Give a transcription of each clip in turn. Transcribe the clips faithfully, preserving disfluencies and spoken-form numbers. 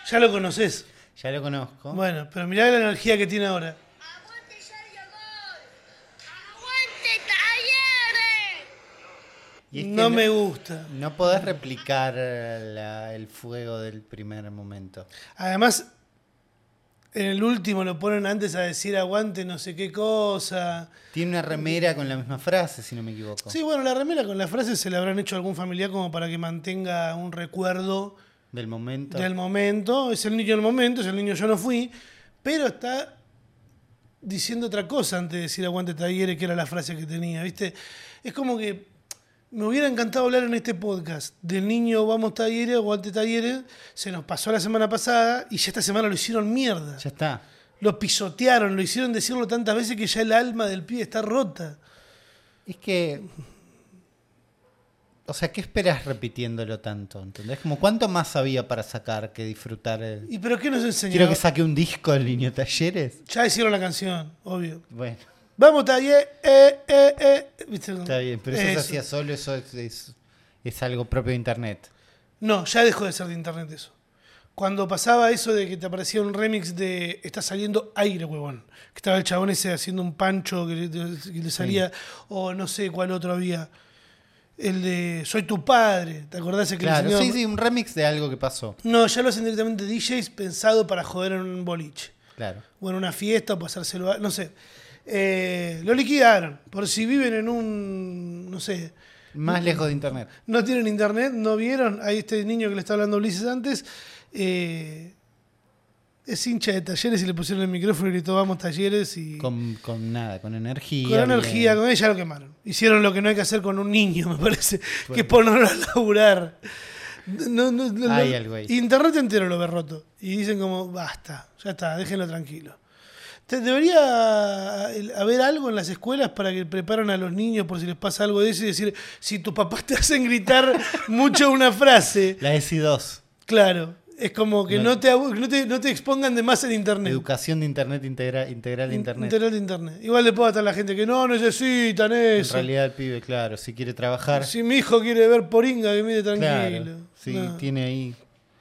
Ya lo conoces. Ya lo conozco. Bueno, pero mirá la energía que tiene ahora. ¡Aguante Yayo Gol! ¡Aguante Talleres! Y es que No me gusta. No podés replicar la- el fuego del primer momento. Además, en el último lo ponen antes a decir aguante no sé qué cosa. Tiene una remera con la misma frase, si no me equivoco. Sí, bueno, la remera con la frase se le habrán hecho a algún familiar como para que mantenga un recuerdo Del momento. del momento. Es el niño del momento, es el niño yo no fui. Pero está diciendo otra cosa antes de decir aguante Talleres, que era la frase que tenía, ¿viste? Es como que me hubiera encantado hablar en este podcast del niño vamos Talleres, aguante Talleres. Se nos pasó la semana pasada y ya esta semana lo hicieron mierda. Ya está. Lo pisotearon, lo hicieron decirlo tantas veces que ya el alma del pibe está rota. Es que... O sea, ¿qué esperas repitiéndolo tanto? ¿Entendés? Como cuánto más había para sacar que disfrutar. El... ¿Y pero qué nos enseñó? Quiero que saque un disco del Niño Talleres. Ya hicieron la canción, obvio. Bueno, Vamos Talleres, eh, eh, eh. ¿Viste? está bien, pero eso, Eso. se hacía solo, eso es, es, es algo propio de internet. No, ya dejó de ser de internet eso. Cuando pasaba eso de que te aparecía un remix de Está saliendo aire, huevón. Que estaba el chabón ese haciendo un pancho que le, que le salía, o no sé cuál otro había. El de Soy tu padre, ¿te acordás? Que Claro, le sí, enseñaba? sí, un remix de algo que pasó. No, ya lo hacen directamente D Js pensado para joder en un boliche. Claro. O en una fiesta, o pasárselo a... No sé. Eh, lo liquidaron. Por si viven en un... No sé. Más lejos de internet. No tienen internet, no vieron. Hay este niño que le estaba hablando a Ulises antes. Eh, es hincha de Talleres y le pusieron el micrófono y gritó vamos Talleres y... Con, con nada, con energía. Con energía, bien. con ella lo quemaron. Hicieron lo que no hay que hacer con un niño, me parece. Bueno. Que es ponerlo a laburar. No, no, no, Hay no- algo ahí. Internet entero lo ve roto. Y dicen como, basta, ya está, déjenlo tranquilo. Te- Debería haber algo en las escuelas para que preparen a los niños por si les pasa algo de eso y decir, si tus papás te hacen gritar mucho una frase, La E S I dos. claro, es como que No. no te, abu- no te, no te expongan de más en internet. Educación de internet integra- integral de In- internet. Integral de internet. Igual le puedo estar a la gente que no necesitan En eso. realidad el pibe, claro, si quiere trabajar. Si mi hijo quiere ver poringa, que mire tranquilo. Claro, sí, No. tiene ahí.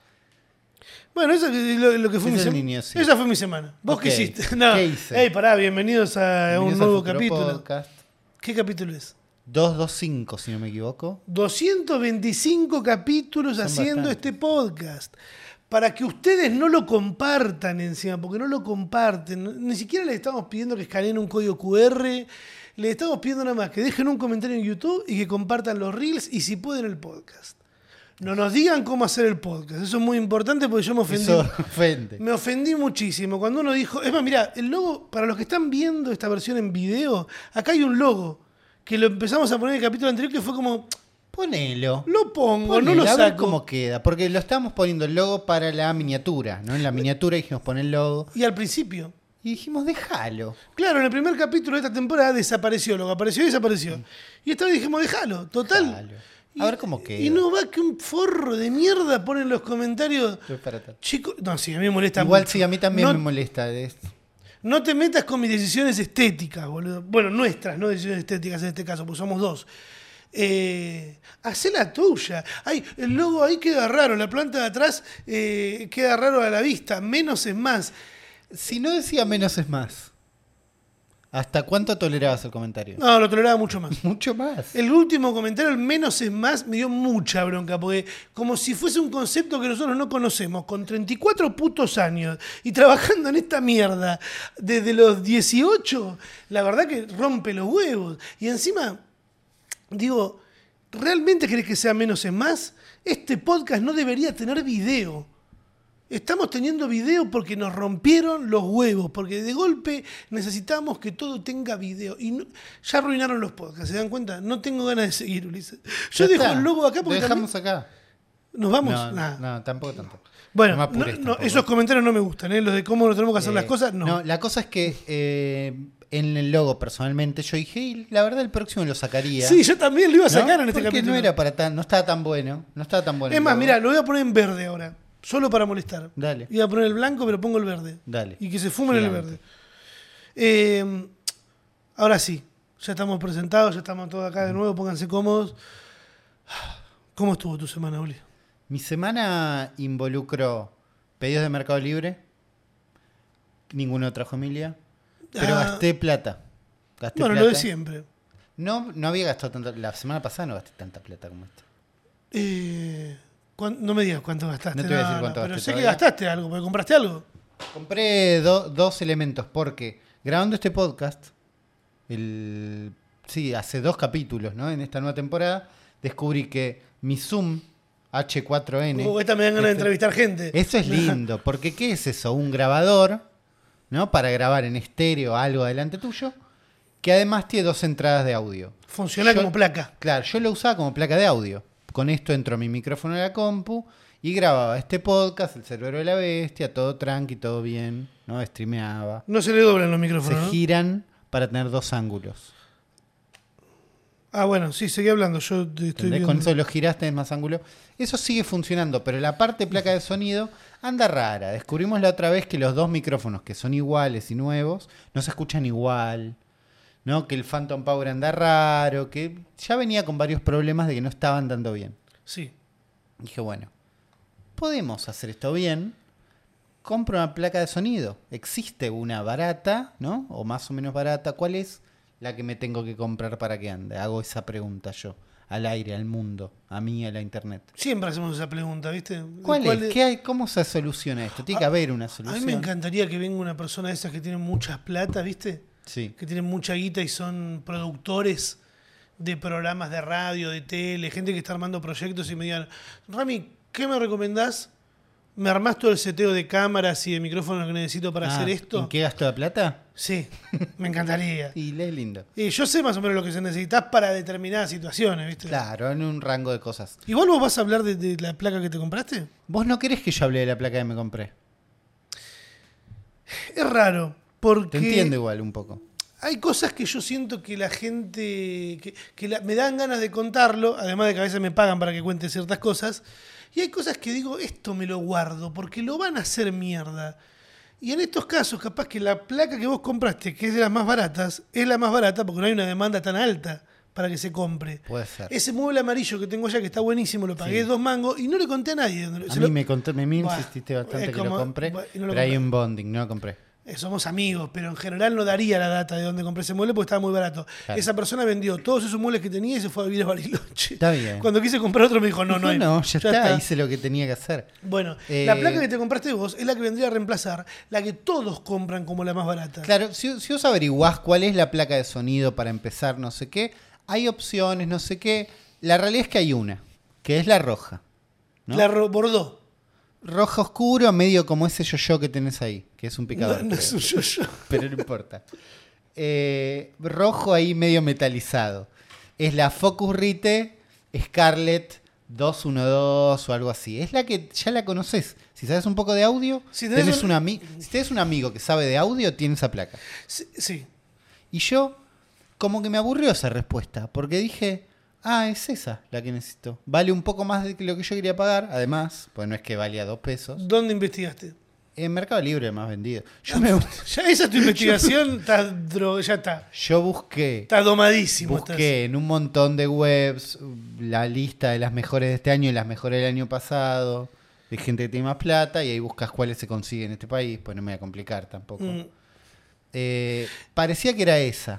Bueno, eso es lo, lo que fue Es mi el semana. niño, sí. Esa fue mi semana. ¿Vos Ok. qué hiciste? No. ¿Qué hice? Ey, pará, bienvenidos a Bienvenidos un al nuevo Futuro capítulo. Podcast. ¿Qué capítulo es? doscientos veinticinco, si no me equivoco. doscientos veinticinco capítulos Son haciendo bastantes. este podcast. Para que ustedes no lo compartan encima, porque no lo comparten. Ni siquiera les estamos pidiendo que escaneen un código Q R. Les estamos pidiendo nada más que dejen un comentario en YouTube y que compartan los reels y si pueden el podcast. No nos digan cómo hacer el podcast. Eso es muy importante porque yo me ofendí. Eso ofende. Me ofendí muchísimo cuando uno dijo... Es más, mirá, el logo, para los que están viendo esta versión en video, acá hay un logo que lo empezamos a poner en el capítulo anterior que fue como... Ponelo. Lo pongo, Ponelo, no lo a ver saco. cómo queda. Porque lo estábamos poniendo el logo para la miniatura, ¿no? En la miniatura dijimos poner el logo. Y al principio... Y dijimos, déjalo. Claro, en el primer capítulo de esta temporada desapareció, lo que apareció y desapareció. Y esta vez dijimos, déjalo, total. Déjalo. A ver cómo queda. Y no va que un forro de mierda pone en los comentarios. Pero para tanto. Chicos, no, sí, a mí me molesta Igual mucho. sí, a mí también no, me molesta de esto. No te metas con mis decisiones estéticas, boludo. Bueno, nuestras, no decisiones estéticas en este caso, pues somos dos. Eh, hacé la tuya. Ay, el logo ahí queda raro, la planta de atrás eh, queda raro a la vista. Menos es más. Si no decía menos es más. ¿Hasta cuánto tolerabas el comentario? No, lo toleraba mucho más. Mucho más. El último comentario, el menos es más, me dio mucha bronca, porque como si fuese un concepto que nosotros no conocemos, con treinta y cuatro putos años y trabajando en esta mierda desde los dieciocho, la verdad que rompe los huevos. Y encima, digo, ¿realmente querés que sea menos es más? Este podcast no debería tener video. Estamos teniendo video porque nos rompieron los huevos, porque de golpe necesitamos que todo tenga video. Y no- ya arruinaron los podcasts, ¿se dan cuenta? No tengo ganas de seguir, Ulises. Yo Ya dejo está. el logo acá Lo porque dejamos también- acá. ¿Nos vamos? No, Nah. no, tampoco tanto. Bueno, No me no- apures no, tampoco. esos comentarios no me gustan, ¿eh? Los de cómo nos tenemos que hacer Eh, las cosas, no. la cosa es que eh, en el logo personalmente yo dije, "Y la verdad el próximo lo sacaría". Sí, yo también lo iba a ¿no? sacar en este Porque capítulo. no era para tan, no estaba tan bueno, no estaba tan bueno. Es el más, logo. mirá, lo voy a poner en verde ahora. Solo para molestar. Dale. Iba a poner el blanco, pero pongo el verde. Dale. Y que se fumen el Gigante. verde. Eh, ahora sí, ya estamos presentados, ya estamos todos acá de nuevo, pónganse cómodos. ¿Cómo estuvo tu semana, Uli? Mi semana involucró pedidos de Mercado Libre. Ninguna otra familia. Pero Ah. gasté plata. Gasté Bueno, plata. lo de siempre. No, no había gastado tanta. La semana pasada no gasté tanta plata como esta. Eh, ¿cuán- no me digas cuánto gastaste. No te voy a decir cuánto pero gasté sé que todavía. gastaste algo, porque compraste algo. Compré do- dos elementos porque grabando este podcast, el, sí, hace dos capítulos, ¿no? En esta nueva temporada, descubrí que mi Zoom H cuatro N... Uh, esta me dan ganas de este- entrevistar gente. Eso es lindo, porque ¿qué es eso? Un grabador, ¿no? Para grabar en estéreo algo delante tuyo, que además tiene dos entradas de audio. Funciona Yo- como placa. Claro, yo lo usaba como placa de audio. Con esto entro a mi micrófono de la compu y grababa este podcast, El Cerebro de la Bestia, todo tranqui, todo bien, ¿no? Streameaba. No se le doblan los Se micrófonos, ¿no? giran para tener dos ángulos. Ah, bueno, sí, seguí hablando. Yo te estoy ¿Entendés? viendo. Con eso lo giraste, tenés más ángulo. Eso sigue funcionando, pero la parte placa de sonido anda rara. Descubrimos la otra vez que los dos micrófonos, que son iguales y nuevos, no se escuchan igual. ¿No? Que el Phantom Power anda raro, que ya venía con varios problemas de que no estaban dando bien. Sí. Dije, bueno, podemos hacer esto bien. Compro una placa de sonido. Existe una barata, ¿no? O más o menos barata. ¿Cuál es la que me tengo que comprar para que ande? Hago esa pregunta yo. Al aire, al mundo, a mí, a la internet. Siempre hacemos esa pregunta, ¿viste? ¿Cuál, es? ¿Qué hay? ¿Cómo se soluciona esto? Tiene que A- haber una A solución. mí me encantaría que venga una persona de esas que tienen muchas plata, ¿viste? Sí. Que tienen mucha guita y son productores de programas de radio, de tele, gente que está armando proyectos y me digan, Rami, ¿qué me recomendás? ¿Me armás todo el seteo de cámaras y de micrófonos que necesito para Ah, hacer esto? ¿En qué gasto la plata? Sí, me encantaría. Y es lindo. Y yo sé más o menos lo que se necesitas para determinadas situaciones, ¿viste? Claro, en un rango de cosas. Igual vos vas a hablar de, de la placa que te compraste. ¿Vos no querés que yo hable de la placa que me compré? Es raro, porque Te entiendo igual un poco. hay cosas que yo siento que la gente, que, que la- me dan ganas de contarlo, además de que a veces me pagan para que cuente ciertas cosas, y hay cosas que digo, esto me lo guardo, porque lo van a hacer mierda. Y en estos casos, capaz que la placa que vos compraste, que es de las más baratas, es la más barata porque no hay una demanda tan alta para que se compre. Puede ser. Ese mueble amarillo que tengo allá, que está buenísimo, lo pagué Sí. dos mangos y no le conté a nadie. A Se mí lo- me, contó, me, me Buah, insististe bastante es que como- lo compré, buah, y no lo pero hay compré. un bonding, no lo compré. Eh, somos amigos, pero en general no daría la data de dónde compré ese mueble porque estaba muy barato. Claro. Esa persona vendió todos esos muebles que tenía y se fue a vivir a Bariloche. Está bien. Cuando quise comprar otro me dijo, no, no, hay. no, ya, está, hice lo que tenía que hacer. Bueno, Eh, la placa que te compraste vos es la que vendría a reemplazar la que todos compran como la más barata. Claro, si, si vos averiguás cuál es la placa de sonido para empezar, no sé qué, hay opciones, no sé qué. La realidad es que hay una, que es la roja. ¿no? La ro- Bordeaux. Roja oscuro, medio como ese yo-yo que tenés ahí, que es un picador. No, no es un yo-yo. Pero no importa. Eh, rojo ahí medio metalizado. Es la Focusrite Scarlett doscientos doce o algo así. Es la que ya la conoces. Si sabes un poco de audio, Si tenés tenés un- un ami- si tenés un amigo que sabe de audio, tiene esa placa. Sí, sí. Y yo, como que me aburrió esa respuesta, porque dije, ah, es esa la que necesito. Vale un poco más de lo que yo quería pagar, además, pues no es que valía dos pesos. ¿Dónde investigaste? En Mercado Libre más vendido. Yo, me, Ya esa es tu investigación, está dro- ya está. yo busqué, Está domadísimo. estás. busqué en un montón de webs la lista de las mejores de este año y las mejores del año pasado, de gente que tiene más plata, y ahí buscas cuáles se consiguen en este país, pues no me voy a complicar tampoco. Mm, Eh, parecía que era esa.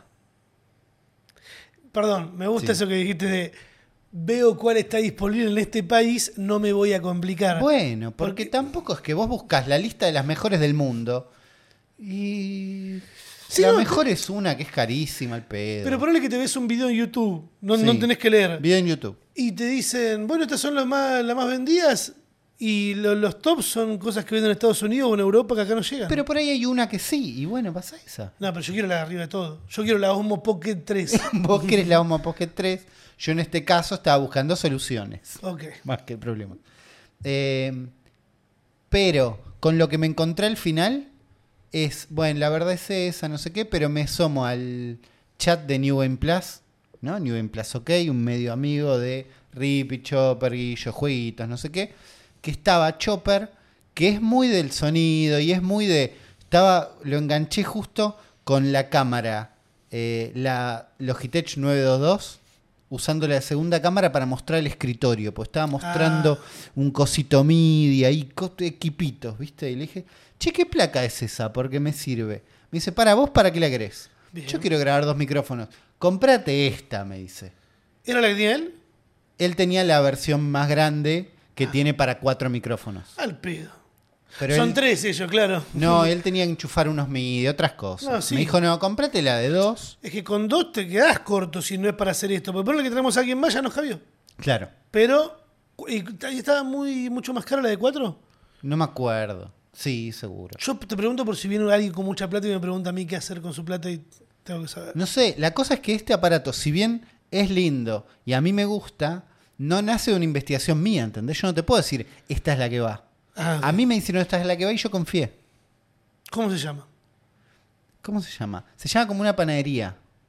Perdón, me gusta Sí. eso que dijiste de veo cuál está disponible en este país, no me voy a complicar. Bueno, porque, Porque- tampoco es que vos buscas la lista de las mejores del mundo y Sí, la no, mejor es una que es carísima el pedo. Pero ponele que te ves un video en YouTube, no, Sí. no tenés que leer. Video en YouTube. Y te dicen, bueno, estas son las más, las más vendidas y lo- los tops son cosas que venden en Estados Unidos o en Europa que acá no llegan. Pero por ahí hay una que sí, y bueno, pasa esa. No, pero yo quiero la de arriba de todo. Yo quiero la Osmo Pocket tres. Vos querés la Osmo Pocket tres, yo en este caso estaba buscando soluciones, Ok. más que problemas. Eh, pero con lo que me encontré al final es, bueno, la verdad es esa, no sé qué, pero me asomo al chat de New Game Plus, ¿no? New Game Plus OK, un medio amigo de Rippy, Chopper, Guillo, Jueguitos, no sé qué, que estaba Chopper, que es muy del sonido y es muy de... Estaba, lo enganché justo con la cámara, eh, la Logitech nueve dos dos, usando la segunda cámara para mostrar el escritorio, pues estaba mostrando Ah. un cosito MIDI ahí, co- equipitos, ¿viste? Y le dije, che, ¿qué placa es esa? Porque me sirve. Me dice, para vos, ¿para qué la querés? Bien. Yo quiero grabar dos micrófonos. Comprate esta, me dice. ¿Era la que tenía él? Él tenía la versión más grande Ah. que tiene para cuatro micrófonos. Al pedo. Pero Son él- tres ellos, claro. No, él tenía que enchufar unos MIDI, otras cosas. No, sí. Me dijo, no, comprate la de dos. Es que con dos te quedás corto si no es para hacer esto. Porque por lo que tenemos a alguien más ya nos cabió. Claro, Pero, ¿y ahí estaba muy, mucho más cara la de cuatro? no me acuerdo. Sí, seguro. Yo te pregunto por si viene alguien con mucha plata y me pregunta a mí qué hacer con su plata y tengo que saber. No sé, la cosa es que este aparato, si bien es lindo y a mí me gusta, no nace de una investigación mía, ¿entendés? Yo no te puedo decir, esta es la que va. Ah, A mí me dijeron, esta es la que va y yo confié. ¿Cómo se llama? ¿Cómo se llama? Se llama como una panadería.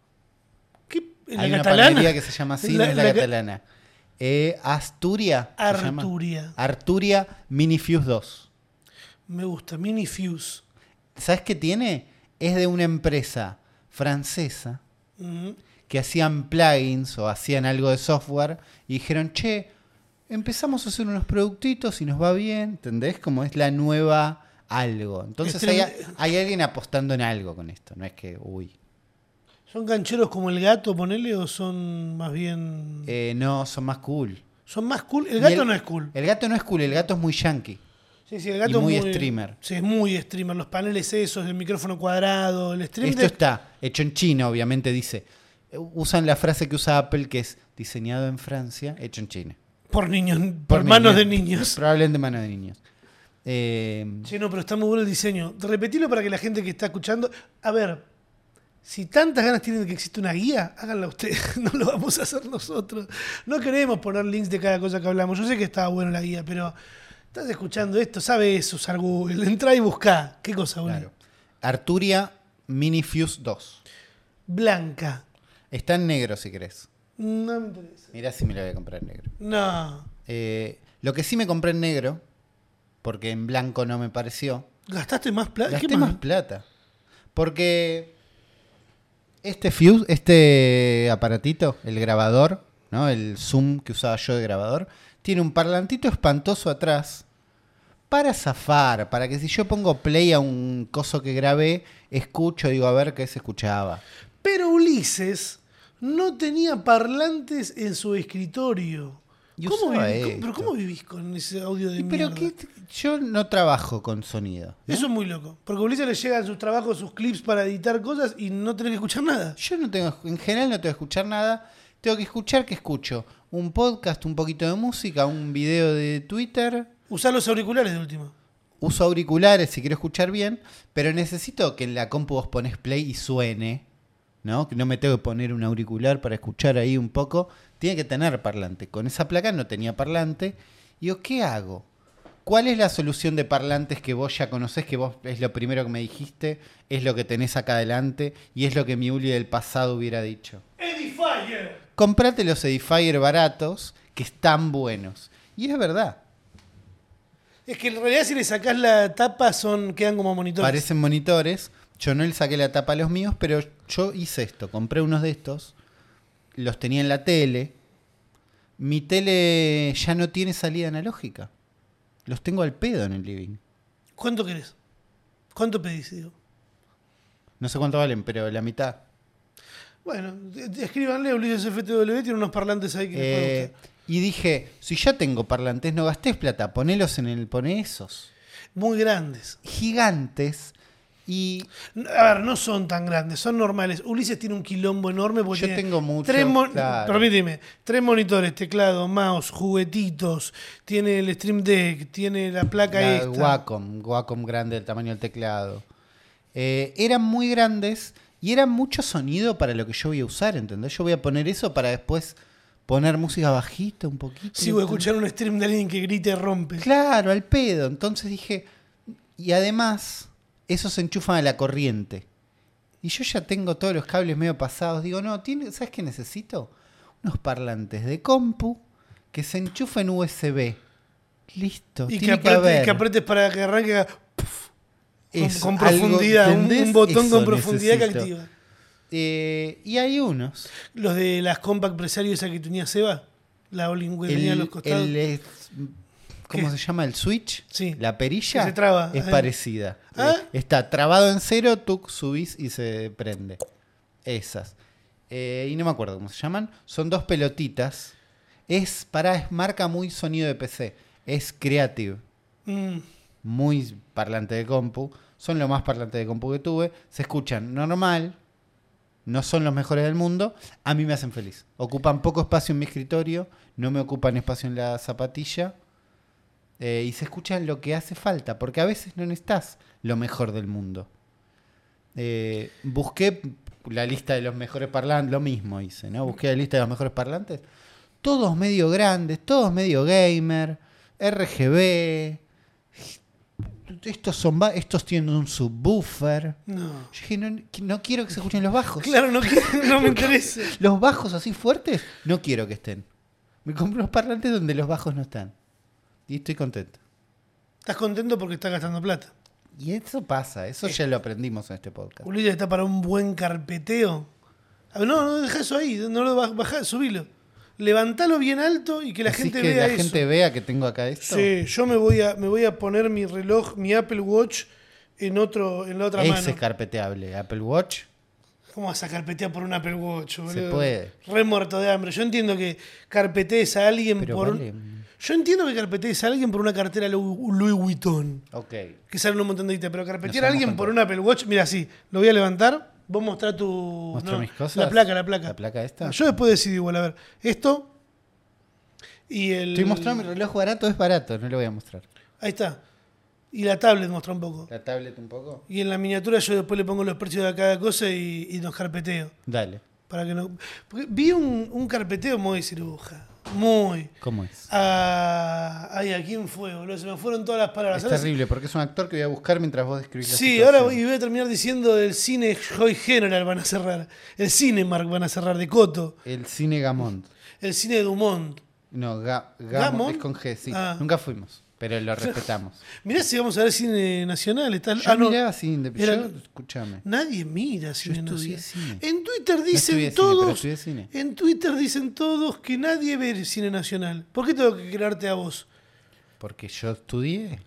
¿Qué? ¿La Hay una catalana? panadería que se llama así, no es la, la ca- catalana. Eh, Asturia. se llama. Arturia. Arturia Minifuse dos. Me gusta. Mini Fuse. ¿Sabes qué tiene? Es de una empresa francesa Mm. que hacían plugins o hacían algo de software y dijeron, che, empezamos a hacer unos productitos y nos va bien, ¿entendés? Como es la nueva algo. Entonces Este- hay, hay alguien apostando en algo con esto, no es que, uy. ¿Son gancheros como el gato, ponele, o son más bien... Eh, no, son más cool. ¿Son más cool? El Y gato no es cool. El gato no es cool, el gato es muy yankee. Sí, sí, el gato y muy es streamer. Sí, es muy streamer. Los paneles esos, el micrófono cuadrado, el stream Esto de- está hecho en China, obviamente dice. Usan la frase que usa Apple, que es diseñado en Francia, hecho en China. por niños, por, manos de niños. niños. Probablemente manos de niños. Eh, Sí, no, pero está muy bueno el diseño. Repetilo para que la gente que está escuchando... A ver, si tantas ganas tienen de que exista una guía, háganla ustedes. No lo vamos a hacer nosotros. No queremos poner links de cada cosa que hablamos. Yo sé que estaba buena la guía, pero... Estás escuchando esto, sabes usar Google. Entrá y buscá. ¿Qué cosa, boludo? claro. Arturia Minifuse dos. Blanca. Está en negro si querés. No me interesa. Mirá si me la voy a comprar en negro. No. Eh, lo que sí me compré en negro, porque en blanco no me pareció, ¿Gastaste más plata? gasté ¿Qué más plata. Porque este fuse, este aparatito, el grabador, ¿no? El Zoom que usaba yo de grabador, tiene un parlantito espantoso atrás para zafar, para que si yo pongo play a un coso que grabé, escucho, digo, a ver qué se escuchaba. Pero Ulises no tenía parlantes en su escritorio. Y ¿Cómo usaba viví- cómo- esto. ¿Pero cómo vivís con ese audio de Y pero mierda? qué, yo no trabajo con sonido, ¿no? Eso es muy loco. Porque a Ulises le llegan sus trabajos, sus clips para editar cosas y no tenés que escuchar nada. Yo no tengo, en general no tengo que escuchar nada. Tengo que escuchar, ¿qué escucho? Un podcast, un poquito de música, un video de Twitter. Usar los auriculares de última. Uso auriculares si quiero escuchar bien, pero necesito que en la compu vos pones play y suene, ¿no? Que no me tengo que poner un auricular para escuchar ahí un poco. Tiene que tener parlante. Con esa placa no tenía parlante. Y yo, ¿qué hago? ¿Cuál es la solución de parlantes que vos ya conocés, que vos es lo primero que me dijiste, es lo que tenés acá adelante y es lo que mi Uli del pasado hubiera dicho? Edifier. Comprate los Edifier baratos que están buenos. Y es verdad. Es que en realidad si le sacás la tapa son quedan como monitores. Parecen monitores. Yo no le saqué la tapa a los míos, pero yo hice esto. Compré unos de estos. Los tenía en la tele. Mi tele ya no tiene salida analógica. Los tengo al pedo en el living. ¿Cuánto querés? ¿Cuánto pedís, digo? No sé cuánto valen, pero la mitad. Bueno, de- de- escríbanle, Ulises F T W, tiene unos parlantes ahí que les pueden Eh, gustar. y dije, si ya tengo parlantes, no gastés plata. Ponelos en el... Poné esos. Muy grandes. Gigantes. Y A ver, no son tan grandes, son normales. Ulises tiene un quilombo enorme porque Yo tiene tengo mucho, tres mon- claro. Permíteme, tres monitores, teclado, mouse, juguetitos, tiene el Stream Deck, tiene la placa la esta. Wacom, Wacom grande del tamaño del teclado. Eh, eran muy grandes y era mucho sonido para lo que yo voy a usar, ¿entendés? Yo voy a poner eso para después poner música bajita un poquito. Si voy a escuchar un stream de alguien que grita y rompe. Claro, al pedo. Entonces dije, y además, esos se enchufan a la corriente. Y yo ya tengo todos los cables medio pasados. Digo, no, ¿tiene, ¿sabes qué necesito? Unos parlantes de compu que se enchufen U S B. Listo. Y que, tiene que apretes, haber. que apretes para que arranque haga puf, con, Eso, con algo, profundidad, un, ¿entendés? un botón Eso con profundidad que necesito. activa. Eh, y hay unos. Los de las compact presario esa que tenía Seba. La All-in que tenía a los costados. El, es- ¿Cómo ¿Qué? se llama? El switch. Sí. La perilla Que se traba. es Ah. parecida. Ah. Eh, Está trabado en cero, tú subís y se prende. Esas. Eh, y no me acuerdo cómo se llaman. Son dos pelotitas. Es para es marca muy sonido de P C. Es Creative. Mm. Muy parlante de compu. Son lo más parlante de compu que tuve. Se escuchan normal. No son los mejores del mundo. A mí me hacen feliz. Ocupan poco espacio en mi escritorio. No me ocupan espacio en la zapatilla. Eh, y se escuchan lo que hace falta. Porque a veces no necesitas lo mejor del mundo. Eh, busqué la lista de los mejores parlantes. Lo mismo hice, ¿no? Busqué la lista de los mejores parlantes. Todos medio grandes. Todos medio gamer. R G B. Estos, son ba- estos tienen un subwoofer. No. Yo dije, no, no quiero que se escuchen los bajos. Claro, no, quiero- no me interesa. Los bajos así fuertes, no quiero que estén. Me compré unos parlantes donde los bajos no están. Y estoy contento. Estás contento porque estás gastando plata. Y eso pasa, eso ya lo aprendimos en este podcast. Ulises está para un buen carpeteo. A ver, no, no, deja eso ahí. No lo baj- bajá, subilo. Levantalo bien alto y que la Así gente que vea la eso. gente vea que tengo acá esto. Sí, yo me voy a me voy a poner mi reloj, mi Apple Watch en otro en la otra Ese mano. es carpeteable. Apple Watch. ¿Cómo vas a carpetear por un Apple Watch, boludo? Se puede. Re muerto de hambre. Yo entiendo que carpetees a alguien Pero por vale. Yo entiendo que carpetees a alguien por una cartera Louis Louis Vuitton, Ok. que sale un montón de guita, pero carpetear No a sabemos alguien cuánto. por un Apple Watch, mira, sí, lo voy a levantar, vos mostrá tu ¿Muestro no, mis cosas? la placa, la placa. ¿La placa esta? Yo después decido igual, a ver, esto y el Estoy mostrando mi reloj barato, es barato, no lo voy a mostrar. Ahí está. Y la tablet mostró un poco. La tablet un poco. Y en la miniatura yo después le pongo los precios de cada cosa y, y nos carpeteo. Dale. Para que no. Porque vi un, un carpeteo muy ciruja. Muy. ¿Cómo es? Ah, ay, ¿a quién fue, boludo? Se me fueron todas las palabras. Es Ahora terrible porque es un actor que voy a buscar mientras vos describís la Sí, situación. ahora voy, voy a terminar diciendo el cine Joy General van a cerrar. El Cinemark van a cerrar de Coto. El cine Gamont. El cine de Dumont. No, Ga- Gamont ¿Gamont? es con G, sí. Ah. Nunca fuimos, pero lo respetamos. Mirá si vamos a ver cine nacional. Está, Yo ah, no, miraba cine, era- yo, escúchame. nadie mira cine estudié nacional. cine. En Twitter No dicen estudié cine, todos. pero estudié cine. En Twitter dicen todos que nadie ve cine nacional. ¿Por qué tengo que crearte a vos? Porque yo estudié.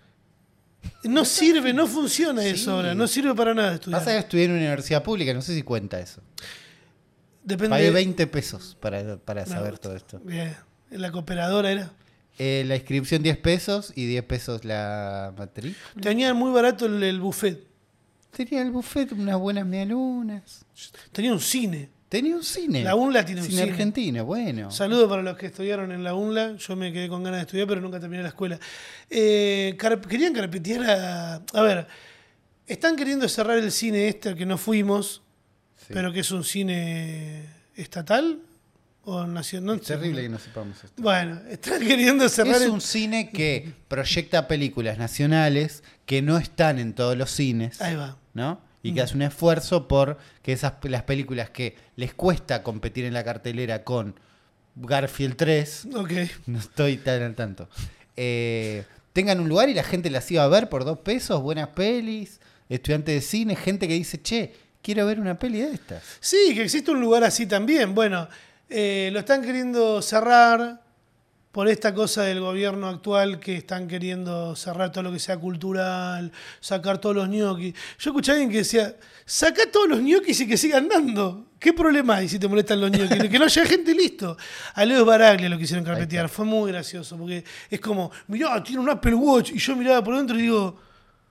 No sirve, no funciona Sí. eso ahora. No sirve para nada estudiar. Pasa que estudié en una universidad pública, no sé si cuenta eso. Depende. Pagué veinte pesos para, para Me saber gusta. todo esto. Bien. La cooperadora era. Eh, la inscripción diez pesos y diez pesos la matriz. Tenían muy barato el, el buffet. Tenía el buffet, unas buenas medialunas. Tenía un cine. Tenía un cine. La UNLA tiene un cine. cine. argentino, bueno. Saludos para los que estudiaron en la UNLA. Yo me quedé con ganas de estudiar, pero nunca terminé la escuela. Eh, car- querían carpetear a. A ver, están queriendo cerrar el cine este al que no fuimos, Sí. pero que es un cine estatal o nacional. Es terrible que no sepamos esto. Bueno, están queriendo cerrar Es el- un cine que proyecta películas nacionales que no están en todos los cines, Ahí va. ¿no? Y que hace un esfuerzo por que esas las películas que les cuesta competir en la cartelera con Garfield tres, Ok. no estoy tan al tanto, eh, tengan un lugar y la gente las iba a ver por dos pesos, buenas pelis, estudiantes de cine, gente que dice, che, quiero ver una peli de estas. Sí, que existe un lugar así también. Bueno, eh, lo están queriendo cerrar por esta cosa del gobierno actual que están queriendo cerrar todo lo que sea cultural, sacar todos los ñoquis. Yo escuché a alguien que decía, saca todos los ñoquis y que sigan dando. ¿Qué problema hay si te molestan los ñoquis? Que no haya gente, listo. A Leo Baraglia lo quisieron carpetear. Fue muy gracioso porque es como, mirá, tiene un Apple Watch. Y yo miraba por dentro y digo,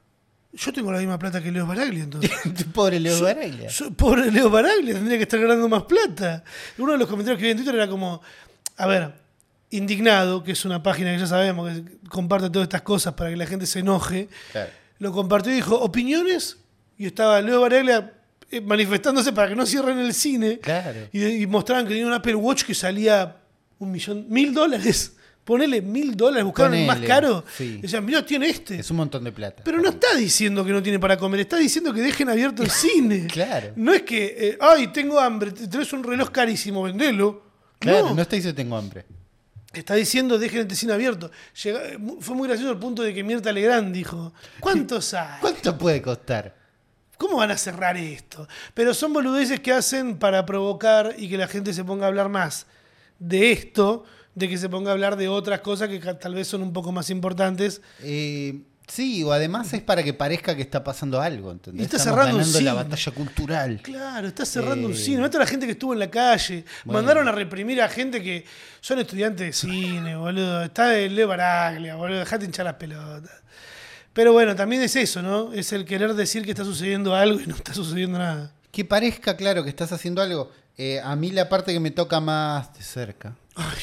yo tengo la misma plata que Leo Baraglia entonces. Pobre Leo Yo- Baraglia. yo- pobre Leo Baraglia, tendría que estar ganando más plata. Uno de los comentarios que vi en Twitter era como, a ver, Indignado, que es una página que ya sabemos que comparte todas estas cosas para que la gente se enoje, Claro. lo compartió y dijo, opiniones, y estaba Leo Baraglia eh, manifestándose para que no cierren el cine, Claro. y, y mostraban que tenía un Apple Watch que salía un millón, mil dólares. Ponele mil dólares, buscaron el más Ponele, caro. sí. Y decían, mirá, tiene este. Es un montón de plata. Pero no está diciendo que no tiene para comer, está diciendo que dejen abierto el cine. Claro. No es que, eh, ay, tengo hambre, te traes un reloj carísimo, vendelo. Claro, no, no está diciendo tengo hambre. está diciendo dejen el cine abierto. Llega- fue muy gracioso el punto de que Mirta Legrand dijo, ¿cuántos hay? ¿Cuánto puede costar? ¿cómo van a cerrar esto? Pero son boludeces que hacen para provocar y que la gente se ponga a hablar más de esto, de que se ponga a hablar de otras cosas que ca- tal vez son un poco más importantes. Eh, sí, o además es para que parezca que está pasando algo, ¿entendés? Y está Estamos cerrando un ganando la cine. batalla cultural. Claro, está cerrando un Eh, cine. Mata a la gente que estuvo en la calle. Bueno. Mandaron a reprimir a gente que son estudiantes de cine, boludo. Está el Leo Baraglia, boludo. Dejate hinchar las pelotas. Pero bueno, también es eso, ¿no? Es el querer decir que está sucediendo algo y no está sucediendo nada. Que parezca, claro, que estás haciendo algo. Eh, a mí la parte que me toca más de cerca. Ay,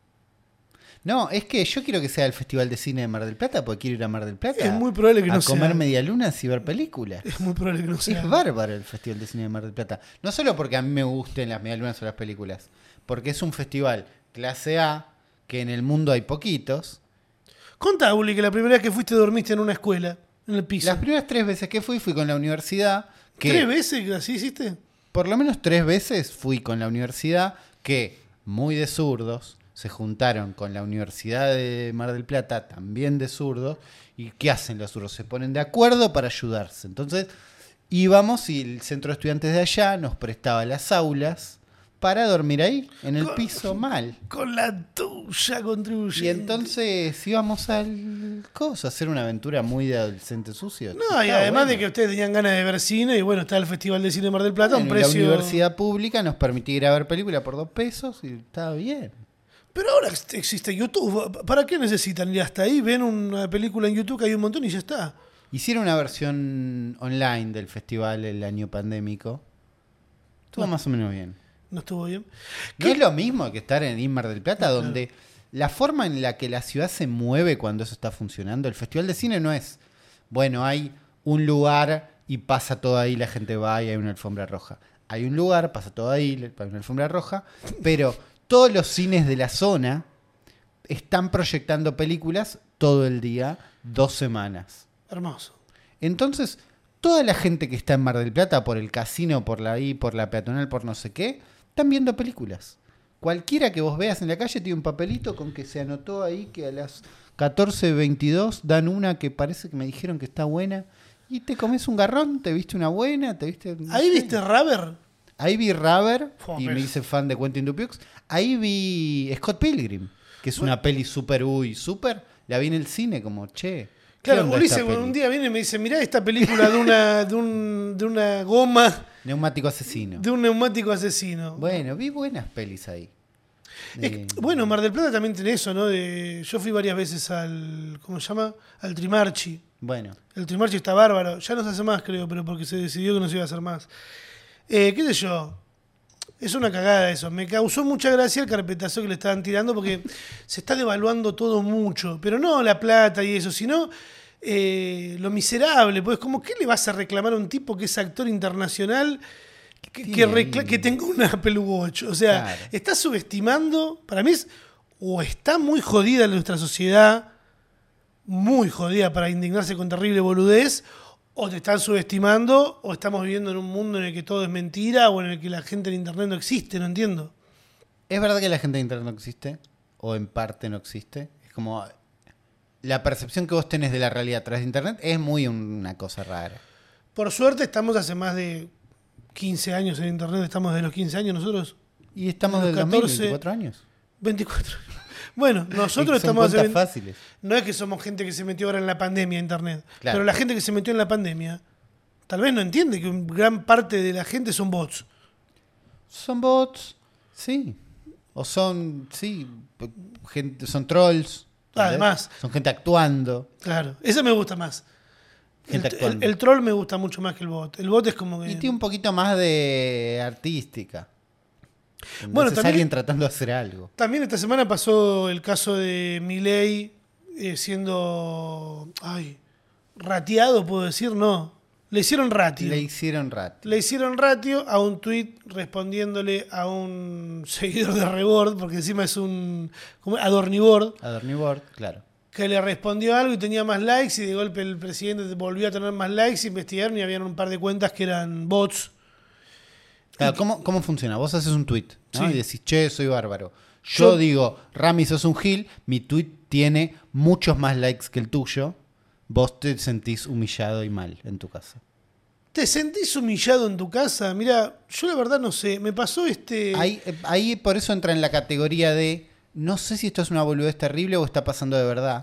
No, es que yo quiero que sea el Festival de Cine de Mar del Plata, porque quiero ir a Mar del Plata. es muy probable que a no comer sea. medialunas y ver películas. Es muy probable que no sea. Es bárbaro el Festival de Cine de Mar del Plata. No solo porque a mí me gusten las medialunas o las películas, porque es un festival clase A, que en el mundo hay poquitos. Contá, Uli, que la primera vez que fuiste dormiste en una escuela, en el piso. Las primeras tres veces que fui, fui con la universidad. Que ¿Tres veces que así hiciste? Por lo menos tres veces fui con la universidad, que muy de zurdos, se juntaron con la Universidad de Mar del Plata, también de zurdos. ¿Y qué hacen los zurdos? Se ponen de acuerdo para ayudarse. Entonces íbamos y el centro de estudiantes de allá nos prestaba las aulas para dormir ahí, en el Con- piso mal. Con la tuya contribuyente. Y entonces íbamos al coso, a hacer una aventura muy de adolescente sucio. No, y Está además bueno. de que ustedes tenían ganas de ver cine, y bueno, está el Festival de Cine de Mar del Plata, un Bueno, precio. La universidad pública nos permitía ir a ver película por dos pesos y estaba bien. Pero ahora ex- existe YouTube. ¿Para qué necesitan ir hasta ahí? Ven una película en YouTube que hay un montón y ya está. Hicieron una versión online del festival el año pandémico. Estuvo No. más o menos bien. No estuvo bien. No ¿Qué? es lo mismo que estar en Mar del Plata, donde la forma en la que la ciudad se mueve cuando eso está funcionando, el festival de cine no es, bueno, hay un lugar y pasa todo ahí, la gente va y hay una alfombra roja. Hay un lugar, pasa todo ahí, hay una alfombra roja, pero todos los cines de la zona están proyectando películas todo el día, dos semanas. Hermoso. Entonces, toda la gente que está en Mar del Plata, por el casino, por la I, por la peatonal, por no sé qué, están viendo películas. Cualquiera que vos veas en la calle tiene un papelito con que se anotó ahí que a las catorce veintidós dan una que parece que me dijeron que está buena. Y te comes un garrón, te viste una buena, te viste... no ¿Ahí sé. viste Rubber? Ahí vi Rubber Fua, y pero- me hice fan de Quentin Dupieux. Ahí vi Scott Pilgrim, que es una peli super uy, super. La vi en el cine como, che. ¿qué Claro, onda Ulises esta peli? un día viene y me dice, mirá esta película de una, de un, de una goma, Neumático asesino. de un neumático asesino. Bueno, vi buenas pelis ahí. Es Eh, que, bueno, Mar del Plata también tiene eso, ¿no? De, yo fui varias veces al, ¿cómo se llama? Al Trimarchi. bueno, El Trimarchi está bárbaro. Ya no se hace más, creo, pero porque se decidió que no se iba a hacer más. Eh, ¿Qué sé yo? Es una cagada eso. Me causó mucha gracia el carpetazo que le estaban tirando porque se está devaluando todo mucho. Pero no la plata y eso, sino eh, lo miserable. Pues, como, ¿qué le vas a reclamar a un tipo que es actor internacional que, que, Tiene recla- ahí- que tenga un Apple Watch? O sea, Claro. está subestimando. Para mí es. O está muy jodida nuestra sociedad, muy jodida para indignarse con terrible boludez, o te están subestimando, o estamos viviendo en un mundo en el que todo es mentira, o en el que la gente en internet no existe, no entiendo. ¿es verdad que la gente de internet no existe? ¿O en parte no existe? Es como... La percepción que vos tenés de la realidad a través de internet es muy una cosa rara. Por suerte estamos hace más de quince años en internet, estamos desde los quince años nosotros. Y estamos Los del dos mil, catorce veinticuatro años. veinticuatro. Bueno, nosotros Son estamos hace cuentas veinte fáciles. No es que somos gente que se metió ahora en la pandemia a internet, Claro. pero la gente que se metió en la pandemia tal vez no entiende que un gran parte de la gente son bots. ¿Son bots? Sí. O son, sí, p- gente, son trolls. ¿entendés? Además. Son gente actuando. Claro, eso me gusta más. El, Gente el- actuando. el troll me gusta mucho más que el bot. El bot es como que... Y tiene un poquito más de artística. Bueno, Bueno, es también- alguien tratando de hacer algo. También esta semana pasó el caso de Milei eh, siendo... Ay, rateado, puedo decir, no. Le hicieron ratio. Le Le, hicieron rat. hicieron ratio a un tuit respondiéndole a un seguidor de Rebord, porque encima es un... como Adornibord, Adornibord, claro. que le respondió algo y tenía más likes y de golpe el presidente volvió a tener más likes, investigaron y habían un par de cuentas que eran bots. Claro, ¿cómo, ¿Cómo funciona? Vos haces un tweet, ¿no? Sí. Y decís, che, soy bárbaro. Yo, Yo- digo, Rami, sos un gil, mi tweet tiene muchos más likes que el tuyo. Vos te sentís humillado y mal en tu casa. ¿Te sentís humillado en tu casa? Mira, yo la verdad no sé. Me pasó este... Ahí, ahí por eso entra en la categoría de no sé si esto es una boludez terrible o está pasando de verdad.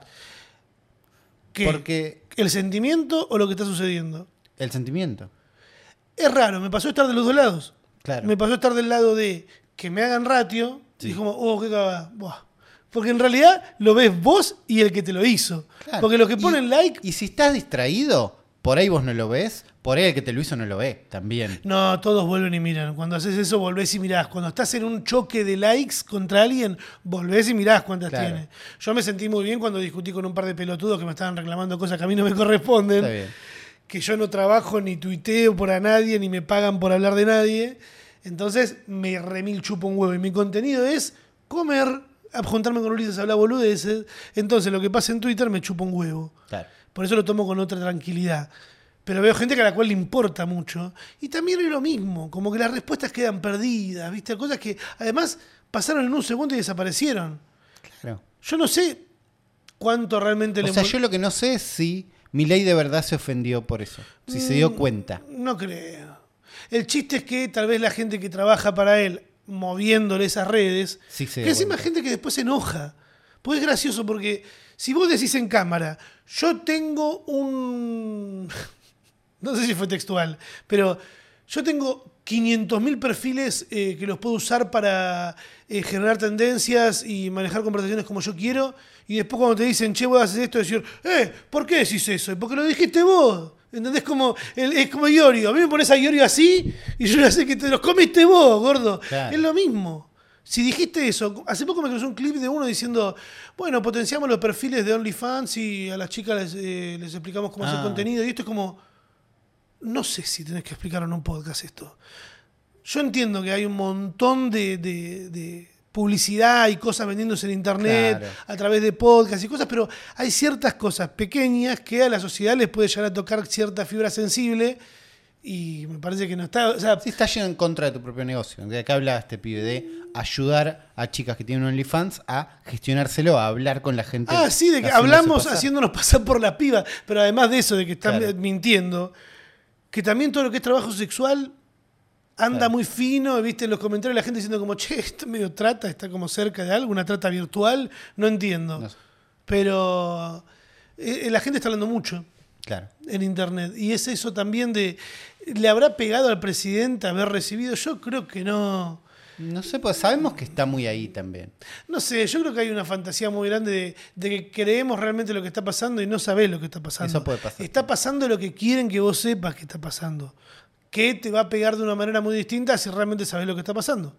¿Qué? Porque ¿El sentimiento o lo que está sucediendo? el sentimiento. Es raro, me pasó estar de los dos lados. Claro. Me pasó estar del lado de que me hagan ratio Sí. y como, oh, qué cagada. Buah. Porque en realidad lo ves vos y el que te lo hizo. Claro. Porque los que Y- ponen like... Y si estás distraído, por ahí vos no lo ves, por ahí el que te lo hizo no lo ve también. No, todos vuelven y miran. Cuando haces eso, volvés y mirás. Cuando estás en un choque de likes contra alguien, volvés y mirás cuántas Claro. tiene. Yo me sentí muy bien cuando discutí con un par de pelotudos que me estaban reclamando cosas que a mí no me corresponden. Está bien. Que yo no trabajo ni tuiteo por a nadie, ni me pagan por hablar de nadie. Entonces me remil chupo un huevo. Y mi contenido es comer, juntarme con Ulises a hablar boludeces. Entonces lo que pasa en Twitter me chupa un huevo. Claro. Por eso lo tomo con otra tranquilidad. Pero veo gente que a la cual le importa mucho. Y también es lo mismo, como que las respuestas quedan perdidas, ¿viste? Cosas que además pasaron en un segundo y desaparecieron. Claro. Yo no sé cuánto realmente O le... sea, mol- yo lo que no sé es si Milei de verdad se ofendió por eso. Si se Mm. dio cuenta. No creo. El chiste es que tal vez la gente que trabaja para él, moviéndole esas redes, Sí se que dio encima cuenta. gente que después se enoja. Pues es gracioso porque si vos decís en cámara, yo tengo un... No sé si fue textual, pero yo tengo quinientos mil perfiles eh, que los puedo usar para eh, generar tendencias y manejar conversaciones como yo quiero. Y después cuando te dicen, che, vos haces esto, decir, eh, ¿por qué decís eso? Y porque lo dijiste vos. ¿Entendés? Como, el- es como Iorio. A mí me pones a Iorio así y yo ya sé que te los comiste vos, gordo. Claro. Es lo mismo. Si dijiste eso, hace poco me cruzó un clip de uno diciendo, bueno, potenciamos los perfiles de OnlyFans y a las chicas les, eh, les explicamos cómo hacer Ah. contenido. Y esto es como, no sé si tenés que explicar en un podcast esto. Yo entiendo que hay un montón de, de- de publicidad y cosas vendiéndose en internet Claro. a través de podcasts y cosas, pero hay ciertas cosas pequeñas que a la sociedad les puede llegar a tocar cierta fibra sensible y me parece que no está... O sea, Sí, está yendo en contra de tu propio negocio. De acá habla este pibe de ayudar a chicas que tienen OnlyFans a gestionárselo, a hablar con la gente. ah, sí, de que haciéndose hablamos pasar. haciéndonos pasar por la piba, pero además de eso, de que están Claro. mintiendo, que también todo lo que es trabajo sexual anda Claro. muy fino, viste en los comentarios la gente diciendo como, che, esto medio trata, está como cerca de algo, una trata virtual, no entiendo. No sé. Pero eh, la gente está hablando mucho Claro. en internet. Y es eso también de, ¿le habrá pegado al presidente haber recibido? Yo creo que no. No sé, pues sabemos que está muy ahí también. No sé, yo creo que hay una fantasía muy grande de, de que creemos realmente lo que está pasando y no sabés lo que está pasando. Eso puede pasar. Está pasando lo que quieren que vos sepas que está pasando. Que te va a pegar de una manera muy distinta si realmente sabés lo que está pasando.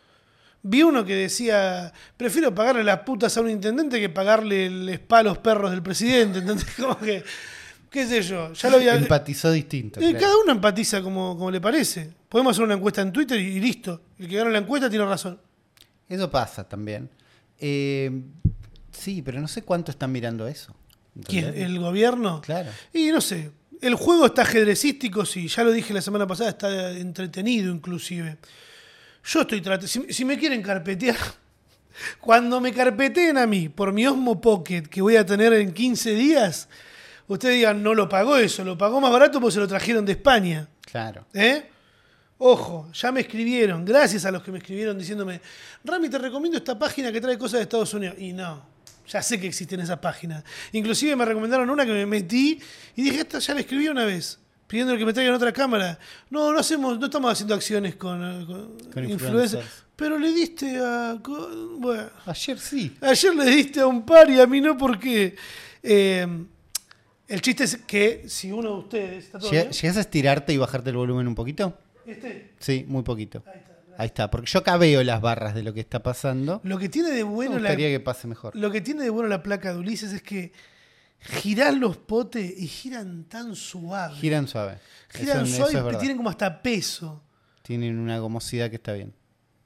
Vi uno que decía, prefiero pagarle las putas a un intendente que pagarle el spa a los perros del presidente. ¿Entendés? Como que, qué sé yo, ya lo había... Empatizó distinto. Eh, claro. Cada uno empatiza como, como le parece. Podemos hacer una encuesta en Twitter y, y listo. El que gana la encuesta tiene razón. Eso pasa también. Eh, sí, pero no sé cuánto están mirando eso. ¿Quién? ¿Entendés? ¿El gobierno? Claro. Y no sé. El juego está ajedrecístico, sí. Ya lo dije la semana pasada, está entretenido inclusive. Yo estoy tratando... Si, si me quieren carpetear... Cuando me carpeteen a mí por mi Osmo Pocket que voy a tener en quince días, ustedes digan, no lo pagó eso, lo pagó más barato porque se lo trajeron de España. Claro. ¿Eh? Ojo, ya me escribieron, gracias a los que me escribieron diciéndome, Rami, te recomiendo esta página que trae cosas de Estados Unidos. Y no, ya sé que existen esas páginas. Inclusive me recomendaron una que me metí y dije, esta ya la escribí una vez, pidiendo que me traigan otra cámara. No, no hacemos, no estamos haciendo acciones con, eh, con Con influencers. influencers. Pero le diste a... co- Bueno, Ayer sí. ayer le diste a un par y a mí no porque... eh, el chiste es que si uno de ustedes... ¿Está todo Llega- bien? ¿Llegas a estirarte y bajarte el volumen un poquito? ¿Este? Sí, muy poquito. Ahí está. Ahí está, porque yo acá veo las barras de lo que está pasando. Lo que tiene de bueno Me la, gustaría que pase mejor. lo que tiene de bueno la placa de Ulises es que girás los potes y giran tan suave. Giran suave. Giran Eso- suave eso es y verdad. tienen como hasta peso. Tienen una gomosidad que está bien.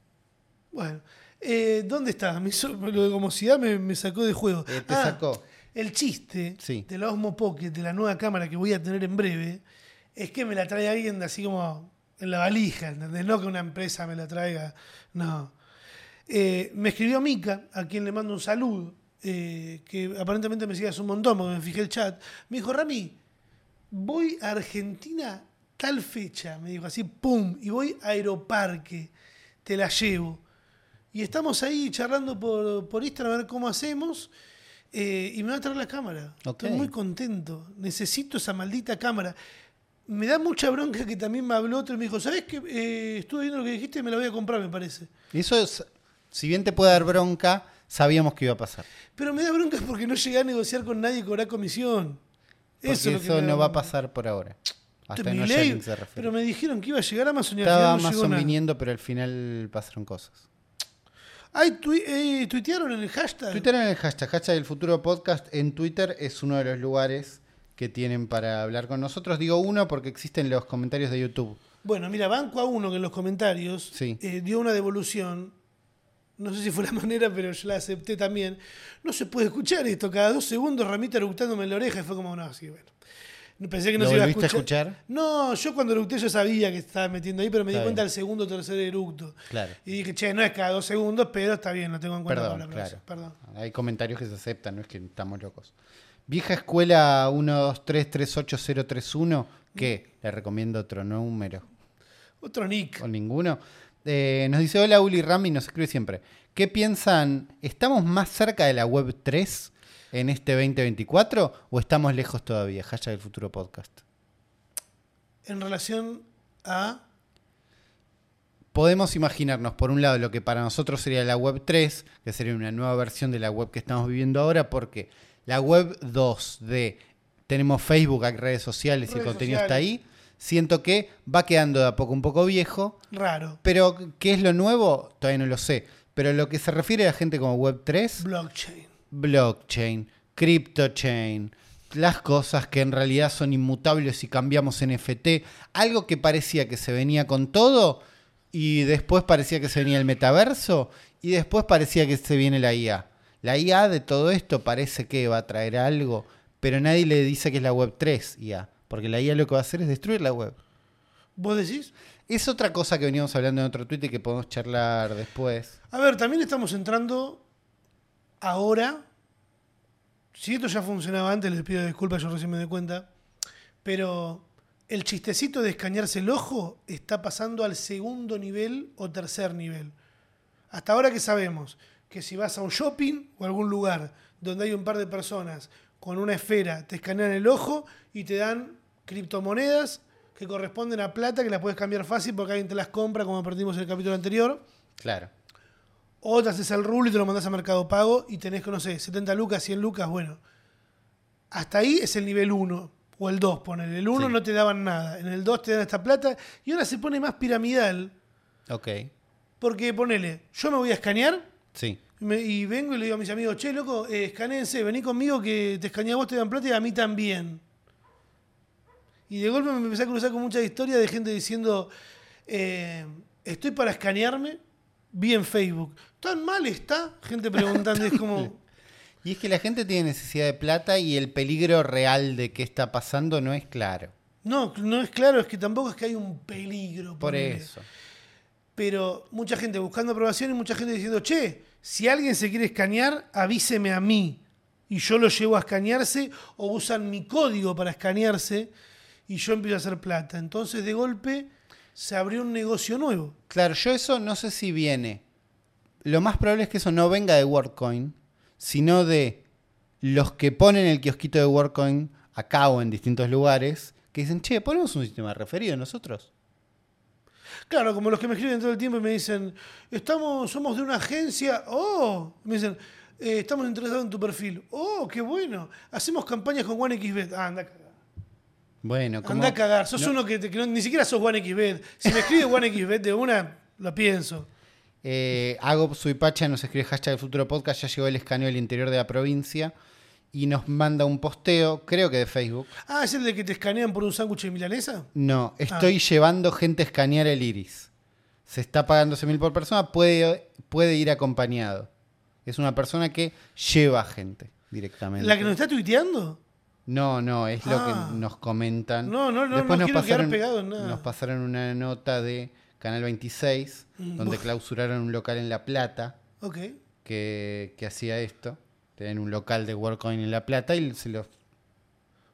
Bueno, eh, ¿dónde está? Me hizo- lo de gomosidad me, me sacó de juego. Eh, te Ah, sacó. El chiste Sí. de la Osmo Pocket, de la nueva cámara que voy a tener en breve, es que me la trae alguien de así como en la valija, ¿entendés? No que una empresa me la traiga, no. Eh, me escribió Mica, a quien le mando un saludo, eh, que aparentemente me sigue hace un montón porque me fijé el chat. Me dijo, Rami, voy a Argentina tal fecha, me dijo así, pum, y voy a Aeroparque, te la llevo. Y estamos ahí charlando por, por Instagram a ver cómo hacemos. Eh, y me va a traer la cámara. Ok. Estoy muy contento. Necesito esa maldita cámara. Me da mucha bronca que también me habló otro y me dijo, ¿sabés qué? Eh, estuve viendo lo que dijiste y me la voy a comprar, me parece. Eso es, si bien te puede dar bronca, sabíamos que iba a pasar. Pero me da bronca porque no llegué a negociar con nadie y cobrar comisión. Porque Eso, eso, es lo que me da no va a bronca. pasar por ahora. Esto Hasta es no mi haya ley, alguien que se refiere. pero me dijeron que iba a llegar a Amazon y al Estaba final no llegó Amazon nada. viniendo, pero al final pasaron cosas. Ay, tui- eh, tuitearon en el hashtag. Twitter en el hashtag, hashtag del futuro podcast en Twitter es uno de los lugares que tienen para hablar con nosotros. Digo uno porque existen los comentarios de YouTube. Bueno, mira, banco a uno que en los comentarios Sí. eh, dio una devolución. No sé si fue la manera, pero yo la acepté también. No se puede escuchar esto. Cada dos segundos Ramita eructándome en la oreja y fue como, no, sí, bueno. Pensé que no ¿Lo se iba a volviste a escuchar. escuchar? No, yo cuando eructé yo sabía que estaba metiendo ahí, pero me Está di cuenta bien. al segundo o tercer eructo. Claro. Y dije, che, no es cada dos segundos, pero está bien, lo tengo en cuenta. Perdón, para la claro. próxima. Perdón. Hay comentarios que se aceptan, no es que estamos locos. Vieja escuela uno dos tres tres ocho cero tres uno, que le recomiendo otro número. Otro nick. O ninguno. Eh, nos dice, hola Uli Rami, nos escribe siempre. ¿Qué piensan? ¿Estamos más cerca de la web tres en este veinte veinticuatro o estamos lejos todavía? Hashtag del futuro podcast. En relación a... Podemos imaginarnos, por un lado, lo que para nosotros sería la web tres, que sería una nueva versión de la web que estamos viviendo ahora, porque la web dos de tenemos Facebook, hay redes sociales y el Redes contenido está sociales. ahí, siento que va quedando de a poco un poco viejo. Raro. Pero, ¿qué es lo nuevo? Todavía no lo sé. Pero lo que se refiere a la gente como web tres, Blockchain. blockchain, cryptochain, las cosas que en realidad son inmutables y cambiamos N F T, algo que parecía que se venía con todo y después parecía que se venía el metaverso y después parecía que se viene la I A. La I A de todo esto parece que va a traer algo, pero nadie le dice que es la web tres I A, porque la I A lo que va a hacer es destruir la web. ¿Vos decís? Es otra cosa que veníamos hablando en otro tweet y que podemos charlar después. A ver, también estamos entrando ahora. Si esto ya funcionaba antes, les pido disculpas, yo recién me doy cuenta. Pero el chistecito de escanearse el ojo está pasando al segundo nivel o tercer nivel. Hasta ahora que sabemos que si vas a un shopping o a algún lugar donde hay un par de personas con una esfera, te escanean el ojo y te dan criptomonedas que corresponden a plata que las puedes cambiar fácil porque alguien te las compra, como aprendimos en el capítulo anterior. Claro. O te haces el rule y te lo mandás a Mercado Pago y tenés, no sé, setenta lucas, cien lucas, bueno. Hasta ahí es el nivel uno o el dos, ponele. El uno Sí. no te daban nada, en el dos te dan esta plata y ahora se pone más piramidal Ok. porque, ponele, yo me voy a escanear Sí. y, me- y vengo y le digo a mis amigos, che, loco, eh, escaneense, vení conmigo que te escaneé a vos, te dan plata y a mí también. Y de golpe me empecé a cruzar con mucha historia de gente diciendo, eh, estoy para escanearme, vi en Facebook. ¿Tan mal está? Gente preguntando, y es como... Y es que la gente tiene necesidad de plata y el peligro real de qué está pasando no es claro. No, no es claro, es que tampoco es que hay un peligro. Por ponele. eso. Pero mucha gente buscando aprobación y mucha gente diciendo, che, si alguien se quiere escanear, avíseme a mí. Y yo lo llevo a escanearse o usan mi código para escanearse y yo empiezo a hacer plata. Entonces, de golpe, se abrió un negocio nuevo. Claro, yo eso no sé si viene. Lo más probable es que eso no venga de WorldCoin, sino de los que ponen el kiosquito de WorldCoin acá o en distintos lugares, que dicen, che, ponemos un sistema referido nosotros. Claro, como los que me escriben todo el tiempo y me dicen, estamos, somos de una agencia, oh, me dicen, eh, estamos interesados en tu perfil, oh, qué bueno, hacemos campañas con OneXBet, ah, anda a cagar. Bueno, como... Anda a cagar, sos no- uno que, te- que no- ni siquiera sos OneXBet. Si me escribe OneXBet de una, lo pienso. Eh, Hago Suipacha nos escribe hashtag del futuro podcast, ya llegó el escaneo del interior de la provincia y nos manda un posteo, creo que de Facebook. Ah, ¿es el de que te escanean por un sándwich de milanesa? No, estoy llevando gente a escanear el iris. Se está pagando doce mil por persona, puede, puede ir acompañado. Es una persona que lleva gente directamente. ¿La que nos está tuiteando? No, no, es lo Ah. que nos comentan. No, no, no, Después no nos quiero quedar pasaron, pegado en nada. nos pasaron una nota de Canal veintiséis, Mm, donde buf. clausuraron un local en La Plata Ok. que, que hacía esto. Tenían un local de WorldCoin en La Plata y se los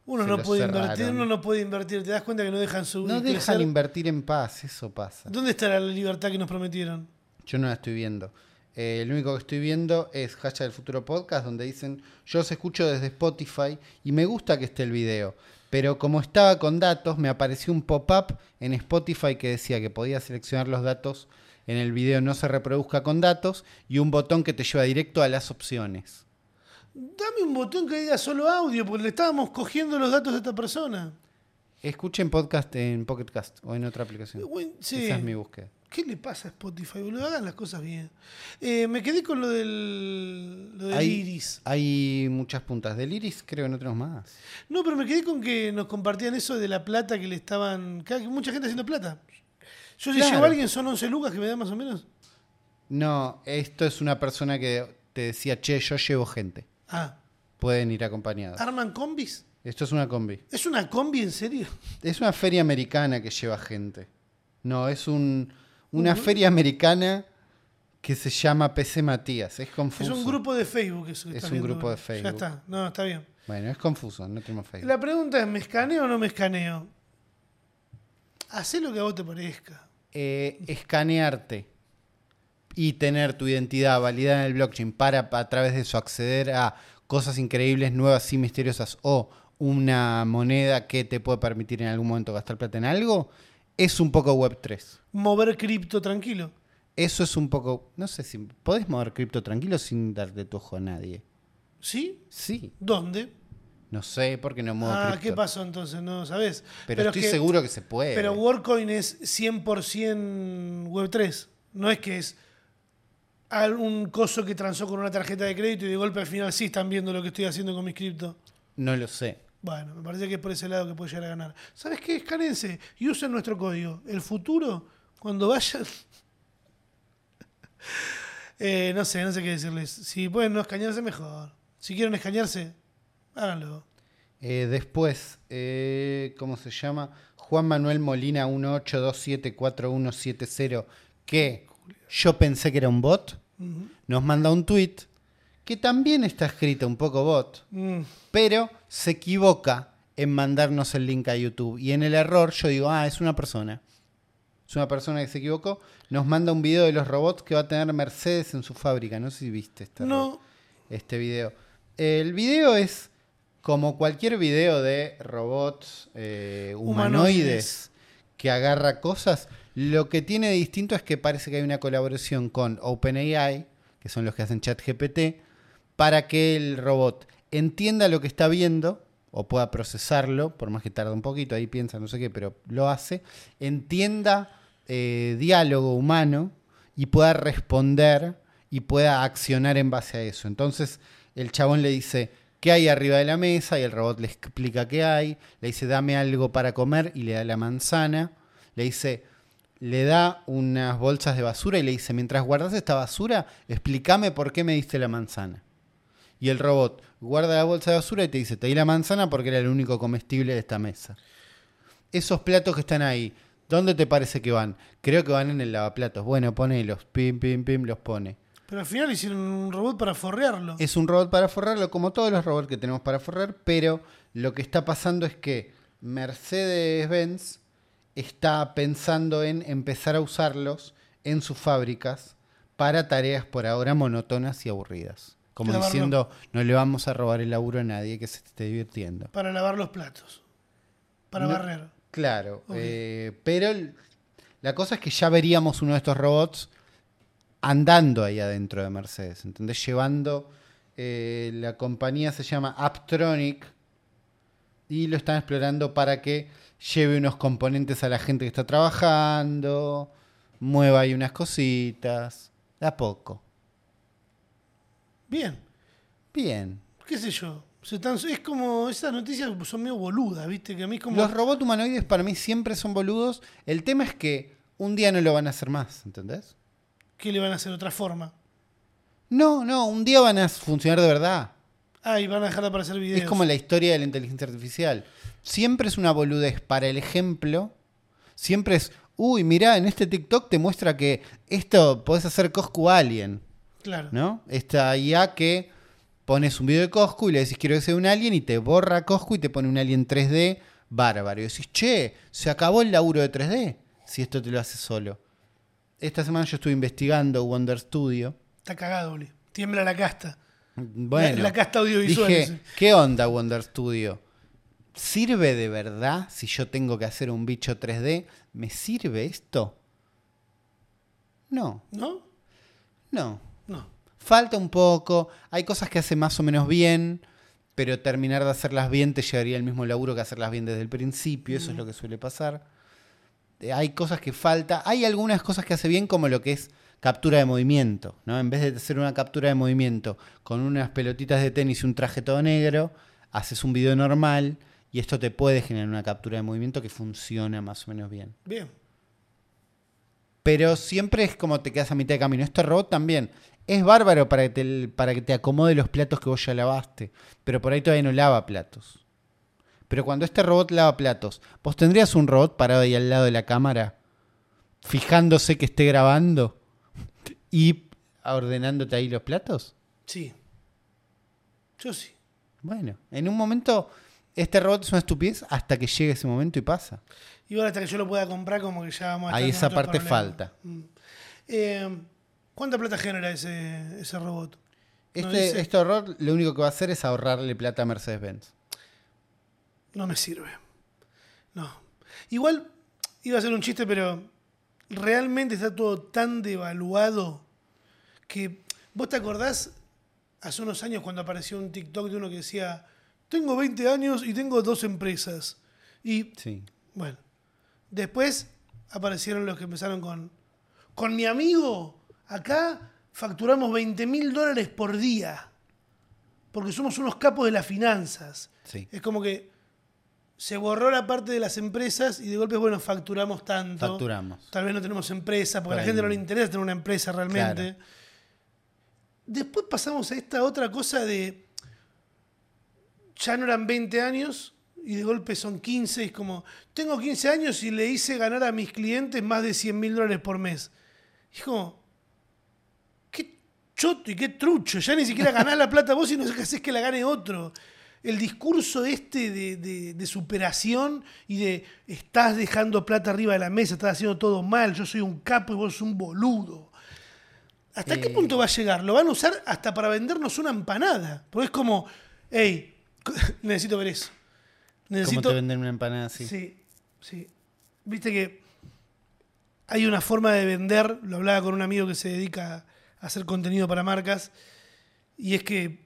Uno Se no lo puede cerraron. invertir, uno no puede invertir. ¿Te das cuenta que no dejan su No crecer? dejan invertir en paz, eso pasa. ¿Dónde está la libertad que nos prometieron? Yo no la estoy viendo. Eh, el único que estoy viendo es Hashtag del Futuro Podcast, donde dicen, yo los escucho desde Spotify y me gusta que esté el video. Pero como estaba con datos, me apareció un pop-up en Spotify que decía que podía seleccionar los datos en el video no se reproduzca con datos y un botón que te lleva directo a las opciones. Dame un botón que diga solo audio, porque le estábamos cogiendo los datos de esta persona. Escuchen podcast en Pocket Cast o en otra aplicación. Bueno, sí. Esa es mi búsqueda. ¿Qué le pasa a Spotify, boludo? Hagan las cosas bien. Eh, me quedé con lo del, lo del Hay, Iris. hay muchas puntas. Del Iris creo que no tenemos más. No, pero me quedé con que nos compartían eso de la plata que le estaban... que hay mucha gente haciendo plata. Yo si Claro. llevo a alguien son once lucas que me da más o menos. No, esto es una persona que te decía, che, yo llevo gente. Ah, Pueden ir acompañados. ¿arman combis? Esto es una combi. ¿Es una combi en serio? Es una feria americana que lleva gente. No, es un, una Ujú. feria americana que se llama P C Matías. Es confuso. Es un grupo de Facebook eso que Es estás un viendo, grupo boludo. de Facebook. Ya está, no, está bien. Bueno, es confuso, no tenemos Facebook. La pregunta es, ¿me escaneo o no me escaneo? Hacé lo que a vos te parezca. Eh, escanearte y tener tu identidad validada en el blockchain para a través de eso acceder a cosas increíbles, nuevas y misteriosas o una moneda que te puede permitir en algún momento gastar plata en algo, es un poco web tres. Mover cripto tranquilo. Eso es un poco, no sé si podés mover cripto tranquilo sin darte tu ojo a nadie. ¿Sí? Sí, ¿Dónde? no sé por qué no muevo Ah, cripto. ¿qué pasó entonces? No sabés. Pero, es estoy que- seguro que se puede. Pero WorldCoin es cien por ciento web tres. No es que es algún coso que transó con una tarjeta de crédito y de golpe al final sí están viendo lo que estoy haciendo con mis cripto. No lo sé. Bueno, me parece que es por ese lado que puede llegar a ganar. ¿Sabes qué? Escánense y usen nuestro código. El futuro, cuando vayan... eh, no sé, no sé qué decirles. Si pueden no escanearse, mejor. Si quieren escanearse, háganlo. Eh, después, eh, ¿cómo se llama? Juan Manuel Molina uno ocho dos siete cuatro uno siete cero, que yo pensé que era un bot, Ujú. nos manda un tweet que también está escrito un poco bot, Mm. pero se equivoca en mandarnos el link a YouTube. Y en el error yo digo, ah, es una persona. Es una persona que se equivocó. Nos manda un video de los robots que va a tener Mercedes en su fábrica. No sé si viste este, No, este video. El video es como cualquier video de robots eh, humanoides, Humanoides. que agarra cosas. Lo que tiene de distinto es que parece que hay una colaboración con OpenAI, que son los que hacen ChatGPT, para que el robot entienda lo que está viendo o pueda procesarlo, por más que tarde un poquito, ahí piensa no sé qué, pero lo hace, entienda eh, diálogo humano y pueda responder y pueda accionar en base a eso. Entonces el chabón le dice, ¿qué hay arriba de la mesa? Y el robot le explica qué hay, le dice, dame algo para comer y le da la manzana, le dice, le da unas bolsas de basura y le dice, mientras guardas esta basura, explícame por qué me diste la manzana. Y el robot guarda la bolsa de basura y te dice, te di la manzana porque era el único comestible de esta mesa. Esos platos que están ahí, ¿dónde te parece que van? Creo que van en el lavaplatos. Bueno, ponelos, pim, pim, pim, los pone. pero al final hicieron un robot para forrearlo. Es un robot para forrarlo, como todos los robots que tenemos para forrar, pero lo que está pasando es que Mercedes-Benz está pensando en empezar a usarlos en sus fábricas para tareas por ahora monótonas y aburridas. Como Lavarlo. diciendo, no le vamos a robar el laburo a nadie que se esté divirtiendo. Para lavar los platos. Para No- barrer. Claro, Ok. eh, pero el- la cosa es que ya veríamos uno de estos robots andando ahí adentro de Mercedes, ¿entendés? Llevando, eh, la compañía se llama Aptronic y lo están explorando para que lleve unos componentes a la gente que está trabajando, mueva ahí unas cositas, de a poco. Bien. Bien. ¿Qué sé yo? Se están- es como, esas noticias son medio boludas, ¿viste? Que a mí es como... Los robots humanoides para mí siempre son boludos. El tema es que un día no lo van a hacer más, ¿entendés? ¿Qué le van a hacer de otra forma? No, no, un día van a funcionar de verdad. Ah, y van a dejar de aparecer videos. Es como la historia de la inteligencia artificial. Siempre es una boludez para el ejemplo. Siempre es, uy, mirá, en este TikTok te muestra que esto podés hacer Coscu Alien, Claro. ¿no? Esta I A que pones un video de Coscu y le decís quiero que sea un alien y te borra Coscu y te pone un alien tres D bárbaro. Y decís, che, se acabó el laburo de tres D si esto te lo haces solo. Esta semana yo estuve investigando Wonder Studio. Está cagado, Oli. Tiembla la casta. Bueno, la, la casta audiovisual. dije, ese. ¿qué onda Wonder Studio? ¿Sirve de verdad si yo tengo que hacer un bicho tres D? ¿Me sirve esto? No, ¿No? no. No. Falta un poco, hay cosas que hace más o menos bien, pero terminar de hacerlas bien te llevaría el mismo laburo que hacerlas bien desde el principio, eso mm. es lo que suele pasar. Eh, hay cosas que falta, hay algunas cosas que hace bien como lo que es captura de movimiento, ¿no? En vez de hacer una captura de movimiento con unas pelotitas de tenis y un traje todo negro, haces un video normal y esto te puede generar una captura de movimiento que funciona más o menos bien. Bien. Pero siempre es como te quedas a mitad de camino. Este robot también es bárbaro para que, te, para que te acomode los platos que vos ya lavaste. Pero por ahí todavía no lava platos. Pero cuando este robot lava platos, ¿vos tendrías un robot parado ahí al lado de la cámara? Fijándose que esté grabando y ordenándote ahí los platos. Sí. Yo sí. Bueno, en un momento este robot es una estupidez hasta que llegue ese momento y pasa. Igual hasta que yo lo pueda comprar como que ya vamos a ahí esa parte problemas. falta. Mm. Eh, ¿Cuánta plata genera ese, ese robot? ¿No Este, dice? este robot lo único que va a hacer es ahorrarle plata a Mercedes-Benz. No me sirve. No. Igual iba a ser un chiste, pero realmente está todo tan devaluado que vos te acordás hace unos años cuando apareció un TikTok de uno que decía tengo veinte años y tengo dos empresas. Y sí. Bueno, después aparecieron los que empezaron con con mi amigo, acá facturamos veinte mil dólares por día, porque somos unos capos de las finanzas. Sí. Es como que se borró la parte de las empresas y de golpe, bueno, facturamos tanto. Facturamos. Tal vez no tenemos empresa, porque Por a la ahí. gente no le interesa tener una empresa realmente. Claro. Después pasamos a esta otra cosa de ya no eran veinte años y de golpe son quince. Y es como, tengo quince años y le hice ganar a mis clientes más de cien mil dólares por mes. Y es como, qué choto y qué trucho. Ya ni siquiera ganás la plata vos y no haces que la gane otro. El discurso este de, de, de superación y de estás dejando plata arriba de la mesa, estás haciendo todo mal, yo soy un capo y vos sos un boludo. ¿Hasta eh... qué punto va a llegar? Lo van a usar hasta para vendernos una empanada. Porque es como, hey, necesito ver eso. Necesito... ¿Cómo te venden una empanada así? Sí, sí. Viste que hay una forma de vender, lo hablaba con un amigo que se dedica a hacer contenido para marcas, y es que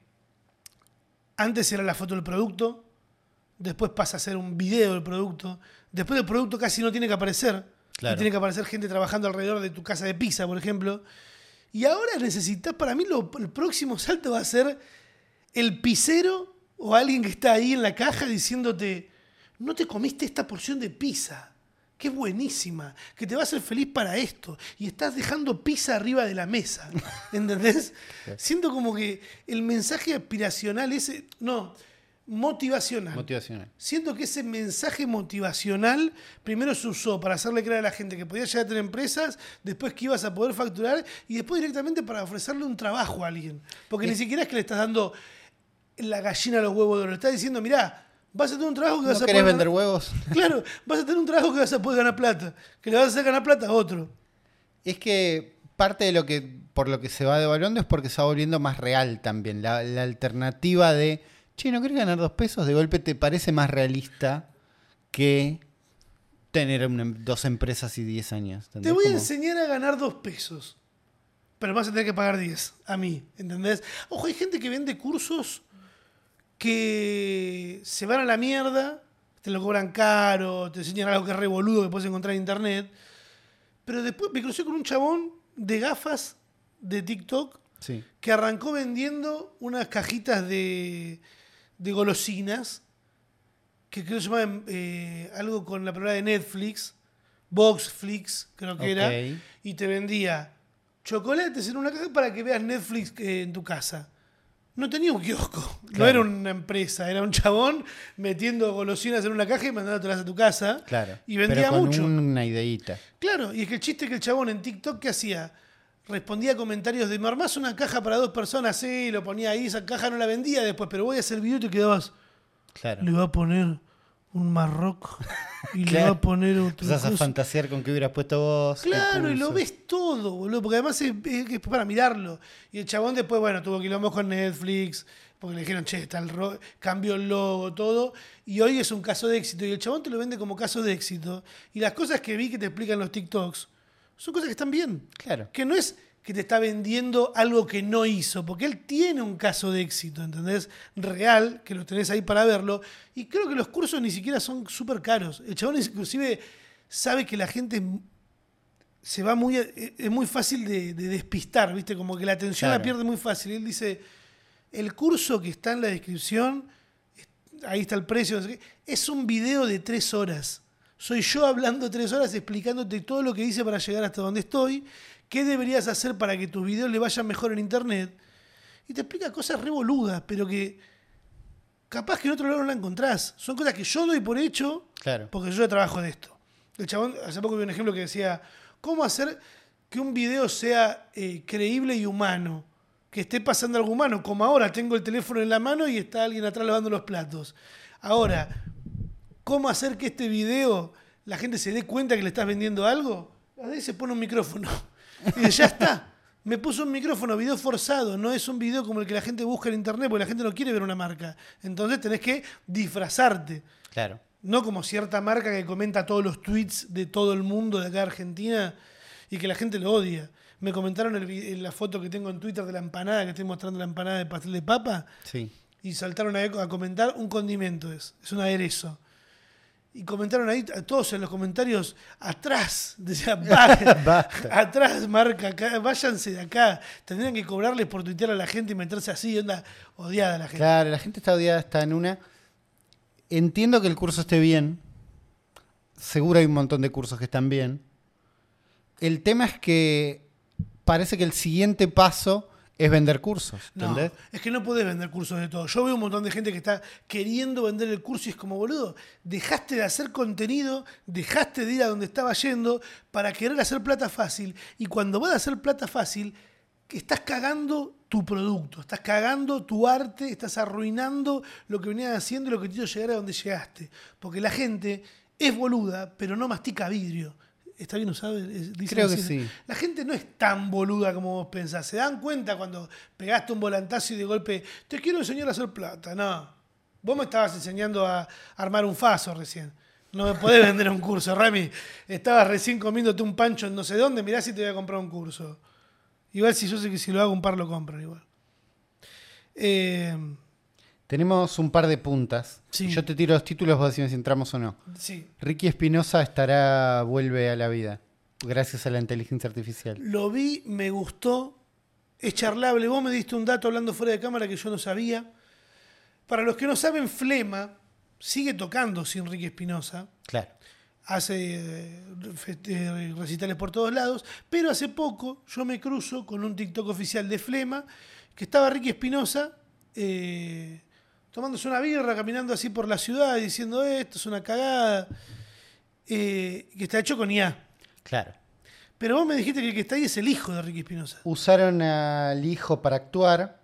antes era la foto del producto, después pasa a ser un video del producto, después el producto casi no tiene que aparecer, claro. Y tiene que aparecer gente trabajando alrededor de tu casa de pizza, por ejemplo. Y ahora necesitas, para mí lo, el próximo salto va a ser el pizzero o alguien que está ahí en la caja diciéndote, no te comiste esta porción de pizza, que es buenísima, que te va a hacer feliz para esto, y estás dejando pizza arriba de la mesa, ¿entendés? Siento como que el mensaje aspiracional ese, no, motivacional. Motivacional. Siento que ese mensaje motivacional primero se usó para hacerle creer a la gente que podía llegar a tener empresas, después que ibas a poder facturar, y después directamente para ofrecerle un trabajo a alguien. Porque es... ni siquiera es que le estás dando la gallina a los huevos de oro, le estás diciendo, mirá, vas a tener un trabajo que ¿No vas a querés poder vender ganar... huevos? Claro, vas a tener un trabajo que vas a poder ganar plata, que le vas a hacer ganar plata a otro. Es que parte de lo que por lo que se va devaluando es porque se va volviendo más real también. La, la alternativa de, che, ¿no querés ganar dos pesos? De golpe te parece más realista que tener una, dos empresas y diez años. ¿Entendés? Te voy a Como... enseñar a ganar dos pesos, pero vas a tener que pagar diez a mí, ¿entendés? Ojo, hay gente que vende cursos que se van a la mierda, te lo cobran caro, te enseñan algo que es re boludo que puedes encontrar en internet. Pero después me crucé con un chabón de gafas de TikTok sí. que arrancó vendiendo unas cajitas de, de golosinas que creo que se llamaban eh, algo con la palabra de Netflix, Boxflix creo que okay. era, y te vendía chocolates en una caja para que veas Netflix eh, en tu casa. No tenía un kiosco, claro. No era una empresa, era un chabón metiendo golosinas en una caja y mandándotelas a tu casa. Claro. Y vendía pero con mucho. Una ideita. Claro, y es que el chiste es que el chabón en TikTok, ¿qué hacía? respondía a comentarios de, ¿me armás una caja para dos personas? Sí, lo ponía ahí, esa caja no la vendía después, pero voy a hacer video y te quedabas, Claro. le va a poner un Marroc y le Claro. va a poner otro Empezás a coso. fantasear con que hubieras puesto vos. el Claro, y lo pulso. ves todo, boludo, porque además es, es- es para mirarlo. Y el chabón después, bueno, tuvo quilombos con Netflix, porque le dijeron, che, está el ro- cambió el logo, todo, y hoy es un caso de éxito, y el chabón te lo vende como caso de éxito. Y las cosas que vi que te explican los TikToks son cosas que están bien. Claro. Que no es que te está vendiendo algo que no hizo, porque él tiene un caso de éxito, ¿entendés? Real, que lo tenés ahí para verlo. Y creo que los cursos ni siquiera son súper caros. El chabón inclusive sabe que la gente se va muy... Es muy fácil de, de despistar, ¿viste? Como que la atención Claro. la pierde muy fácil. Él dice, el curso que está en la descripción, ahí está el precio, no sé qué, es un video de tres horas. Soy yo hablando tres horas explicándote todo lo que hice para llegar hasta donde estoy, qué deberías hacer para que tus videos le vayan mejor en internet. Y te explica cosas re boludas, pero que capaz que en otro lado no la encontrás. Son cosas que yo doy por hecho Claro. porque yo trabajo de esto. El chabón, hace poco vi un ejemplo que decía, ¿cómo hacer que un video sea eh, creíble y humano? Que esté pasando algo humano, como ahora tengo el teléfono en la mano y está alguien atrás lavando los platos. Ahora, ¿cómo hacer que este video la gente se dé cuenta que le estás vendiendo algo? Ahí se pone un micrófono. Y dice, ya está. Me puso un micrófono, video forzado. No es un video como el que la gente busca en internet, porque la gente no quiere ver una marca. Entonces tenés que disfrazarte. Claro. No como cierta marca que comenta todos los tweets de todo el mundo de acá de Argentina y que la gente lo odia. Me comentaron el vi- la foto que tengo en Twitter de la empanada, que estoy mostrando la empanada de pastel de papa, Sí. y saltaron a, a comentar un condimento, es, es un aderezo. Y comentaron ahí, a todos en los comentarios, atrás, decía, "Va- Basta. atrás, marca, acá, váyanse de acá. Tendrían que cobrarles por tuitear a la gente y meterse así, onda odiada la gente. Claro, la gente está odiada, está en una. Entiendo que el curso esté bien. Seguro hay un montón de cursos que están bien. El tema es que parece que el siguiente paso es vender cursos. No, ¿Entendés? es que no podés vender cursos de todo. Yo veo un montón de gente que está queriendo vender el curso y es como, boludo, dejaste de hacer contenido, dejaste de ir a donde estaba yendo para querer hacer plata fácil. Y cuando vas a hacer plata fácil, que estás cagando tu producto, estás cagando tu arte, estás arruinando lo que venías haciendo y lo que te hizo llegar a donde llegaste. Porque la gente es boluda, pero no mastica vidrio. ¿Está bien usado? Es- dicen Creo que así, ¿no? sí. La gente no es tan boluda como vos pensás. Se dan cuenta cuando pegaste un volantazo y de golpe, te quiero enseñar a hacer plata. No. Vos me estabas enseñando a armar un faso recién. No me podés vender un curso, Rami. Estabas recién comiéndote un pancho en no sé dónde, mirá si te voy a comprar un curso. Igual si yo sé que si lo hago un par lo compran igual. Eh, Tenemos un par de puntas. Sí. Yo te tiro los títulos, vos decime si entramos o no. sí. Ricky Espinosa estará, vuelve a la vida. Gracias a la inteligencia artificial. Lo vi, me gustó. Es charlable. Vos me diste un dato hablando fuera de cámara que yo no sabía. Para los que no saben, Flema sigue tocando sin Ricky Espinosa. Claro. Hace eh, fe- eh, recitales por todos lados. Pero hace poco yo me cruzo con un TikTok oficial de Flema que estaba Ricky Espinosa eh, tomándose una birra, caminando así por la ciudad, diciendo esto es una cagada. Eh, que está hecho con I A. Claro. Pero vos me dijiste que el que está ahí es el hijo de Ricky Espinosa. Usaron al hijo para actuar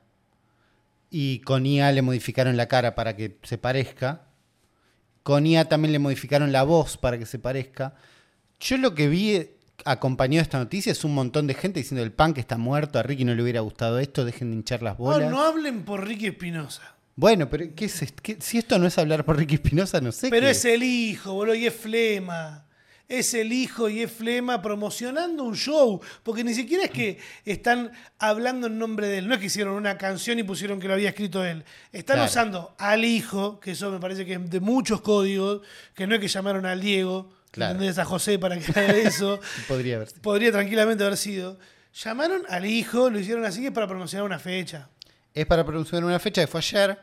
y con I A le modificaron la cara para que se parezca. Con I A también le modificaron la voz para que se parezca. Yo lo que vi acompañado de esta noticia es un montón de gente diciendo el punk está muerto, a Ricky no le hubiera gustado esto, dejen de hinchar las No, bolas. no hablen por Ricky Espinosa. Bueno, pero ¿qué es esto? ¿Qué- si esto no es hablar por Ricky Espinosa, no sé Pero qué es el hijo, boludo, y es Flema. Es el hijo y es Flema promocionando un show. Porque ni siquiera es que están hablando en nombre de él. No es que hicieron una canción y pusieron que lo había escrito él. Están Claro. usando al hijo, que eso me parece que es de muchos códigos, que no es que llamaron al Diego, Claro. ¿entendés? A José para que haga eso. Podría haber sido. Podría tranquilamente haber sido. Llamaron al hijo, lo hicieron así que es para promocionar una fecha. Es para producir una fecha que fue ayer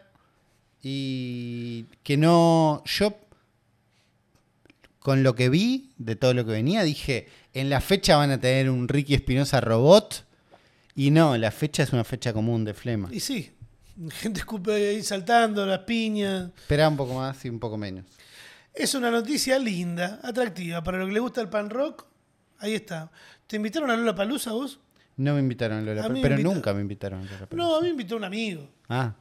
y que no... Yo, con lo que vi de todo lo que venía, dije, en la fecha van a tener un Ricky Espinosa robot y no, la fecha es una fecha común de Flema. Y sí, gente escupe ahí saltando, las piñas. Esperá un poco más y un poco menos. Es una noticia linda, atractiva. Para lo que le gusta el pan rock, ahí está. ¿Te invitaron a Lollapalooza vos? No me invitaron a A Lollapalooza, mí me pero invita- nunca me invitaron a Lollapalooza. No, a mí me invitó un amigo. Ah,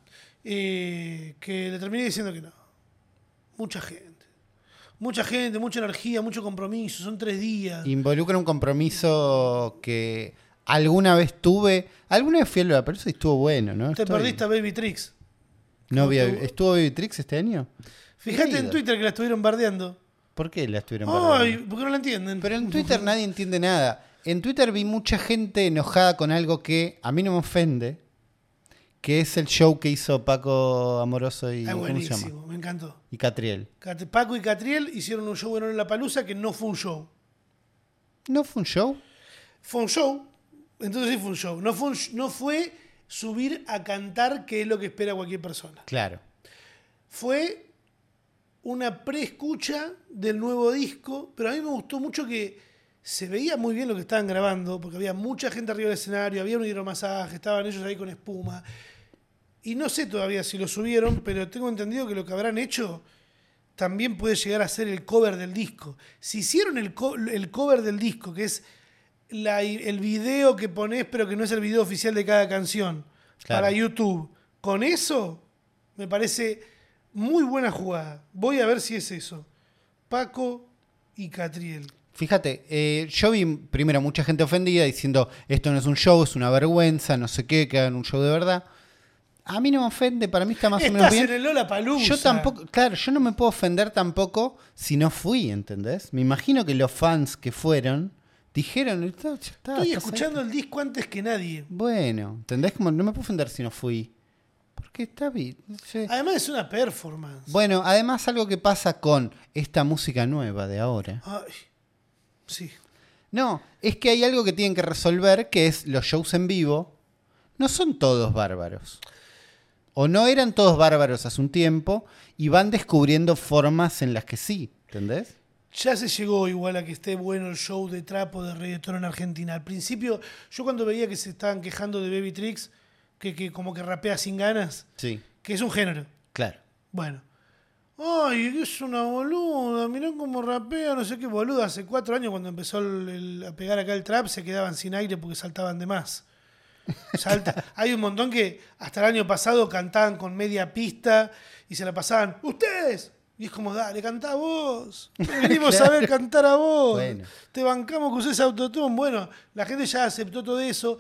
eh, que le terminé diciendo que no. Mucha gente. Mucha gente, mucha energía, mucho compromiso. Son tres días. involucra un compromiso que alguna vez tuve. Alguna vez fui a Lollapalooza y estuvo bueno, ¿no? Te Estoy- perdiste a Baby Tricks. No vi a- estuvo- ¿Estuvo Baby Tricks este año? Fíjate He en ido. Twitter que la estuvieron bardeando. ¿Por qué la estuvieron Ay, bardeando? ¿por qué no la entienden? Pero en Twitter nadie entiende nada. En Twitter vi mucha gente enojada con algo que a mí no me ofende, que es el show que hizo Paco Amoroso y Ah, ¿cómo se llama? buenísimo, me encantó. Y Catriel. Cat- Paco y Catriel hicieron un show en La Palusa que no fue un show. ¿No fue un show? Fue un show. Entonces sí fue un show. No fue, un sh- no fue subir a cantar, que es lo que espera cualquier persona. Claro. Fue una preescucha del nuevo disco, pero a mí me gustó mucho que se veía muy bien lo que estaban grabando, porque había mucha gente arriba del escenario, había un hidromasaje, estaban ellos ahí con espuma. Y no sé todavía si lo subieron, pero tengo entendido que lo que habrán hecho también puede llegar a ser el cover del disco. Si hicieron el, co- el cover del disco, que es la- el video que pones, pero que no es el video oficial de cada canción, Claro. para YouTube, con eso me parece muy buena jugada. Voy a ver si es eso. Paco y Catriel. Fíjate, eh, yo vi primero mucha gente ofendida diciendo esto no es un show, es una vergüenza, no sé qué, que hagan un show de verdad. A mí no me ofende, para mí está más o menos Estás bien. en el Lollapalooza. Yo tampoco, claro, yo no me puedo ofender tampoco si no fui, ¿entendés? Me imagino que los fans que fueron dijeron, "Está- ya está, Estoy estás escuchando ahí". el disco antes que nadie. Bueno, ¿entendés? Como no me puedo ofender si no fui. Porque está bien. no sé. Además es una performance. Bueno, además algo que pasa con esta música nueva de ahora. Ay, sí. No, es que hay algo que tienen que resolver, que es los shows en vivo. No son todos bárbaros. O no eran todos bárbaros hace un tiempo y van descubriendo formas en las que sí, ¿entendés? Ya se llegó igual a que esté bueno el show de trap o de reggaetón en Argentina. Al principio, yo cuando veía que se estaban quejando de Baby Tricks, que, que como que rapea sin ganas, Sí, que es un género. claro. Bueno. Ay, es una boluda, mirá cómo rapea, no sé qué boluda. Hace cuatro años cuando empezó el- el- a pegar acá el trap se quedaban sin aire porque saltaban de más. Salta. Hay un montón que hasta el año pasado cantaban con media pista y se la pasaban, ¡ustedes! Y es como, dale, cantá vos. Te venimos a ver cantar a vos. Bueno. Te bancamos que uses autotune. Bueno, la gente ya aceptó todo eso.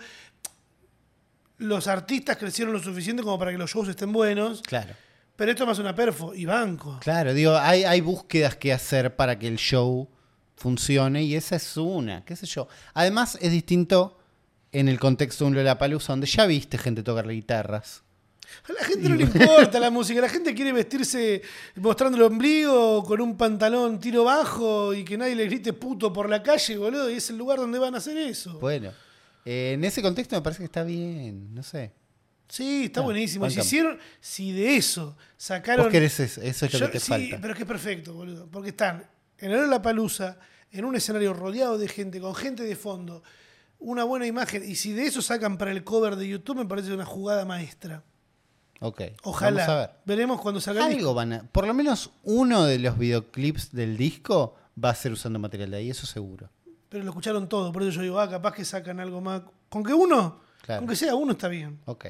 Los artistas crecieron lo suficiente como para que los shows estén buenos. Claro. Pero esto es más una perfo y banco. Claro, digo, hay, hay búsquedas que hacer para que el show funcione y esa es una, qué sé yo. Además es distinto en el contexto de un Lollapalooza donde ya viste gente tocar guitarras. A la gente no le importa la música. La gente quiere vestirse mostrando el ombligo con un pantalón tiro bajo y que nadie le grite puto por la calle, boludo. Y es el lugar donde van a hacer eso. Bueno, eh, en ese contexto me parece que está bien, no sé. Sí, está Ah, buenísimo. Y si bancame. hicieron, si de eso sacaron. Vos querés eso, eso es lo Yo- que te sí, falta. pero es que es perfecto, boludo. Porque están en el Lollapalooza, en un escenario rodeado de gente, con gente de fondo, una buena imagen. Y si de eso sacan para el cover de YouTube, me parece una jugada maestra. Ok, Ojalá. vamos a ver. Veremos cuando salga el disco. Algo van a, por lo menos uno de los videoclips del disco va a ser usando material de ahí, eso seguro. Pero lo escucharon todo, por eso yo digo, ah, capaz que sacan algo más. Con que uno, Claro. con que sea uno está bien. Ok.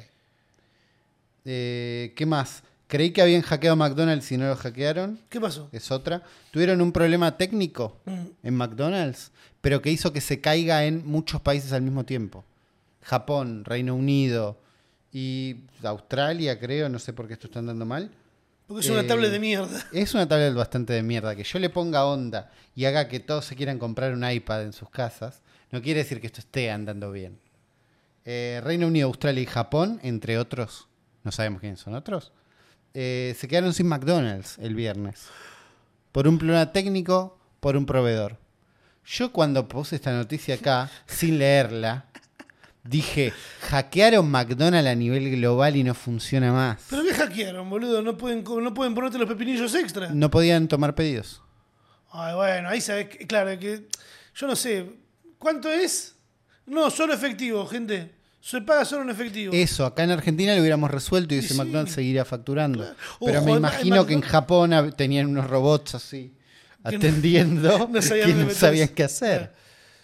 Eh, ¿Qué más? Creí que habían hackeado McDonald's y no lo hackearon. ¿Qué pasó? Es otra. Tuvieron un problema técnico Mm. en McDonald's, pero que hizo que se caiga en muchos países al mismo tiempo. Japón, Reino Unido y Australia, creo. No sé por qué esto está andando mal. Porque es una Eh, tablet de mierda. Es una tablet bastante de mierda. Que yo le ponga onda y haga que todos se quieran comprar un iPad en sus casas, no quiere decir que esto esté andando bien. Eh, Reino Unido, Australia y Japón, entre otros, no sabemos quiénes son otros, eh, se quedaron sin McDonald's el viernes. Por un problema técnico, por un proveedor. Yo cuando puse esta noticia acá, sin leerla, dije, hackearon McDonald's a nivel global y no funciona más. ¿Pero qué hackearon, boludo? ¿No pueden, co- no pueden ponerte los pepinillos extra? No podían tomar pedidos. Ay, bueno, ahí sabes que, claro, que yo no sé. ¿Cuánto es? No, solo efectivo, gente. Se paga solo en efectivo. Eso, acá en Argentina lo hubiéramos resuelto y Y ese sí. McDonald's seguiría facturando. Claro. Pero Ojo, me en- imagino en que en McDonald's- Japón hab- tenían unos robots así, Que no- atendiendo, no sabían que dónde no sabían meterse. qué hacer. Claro.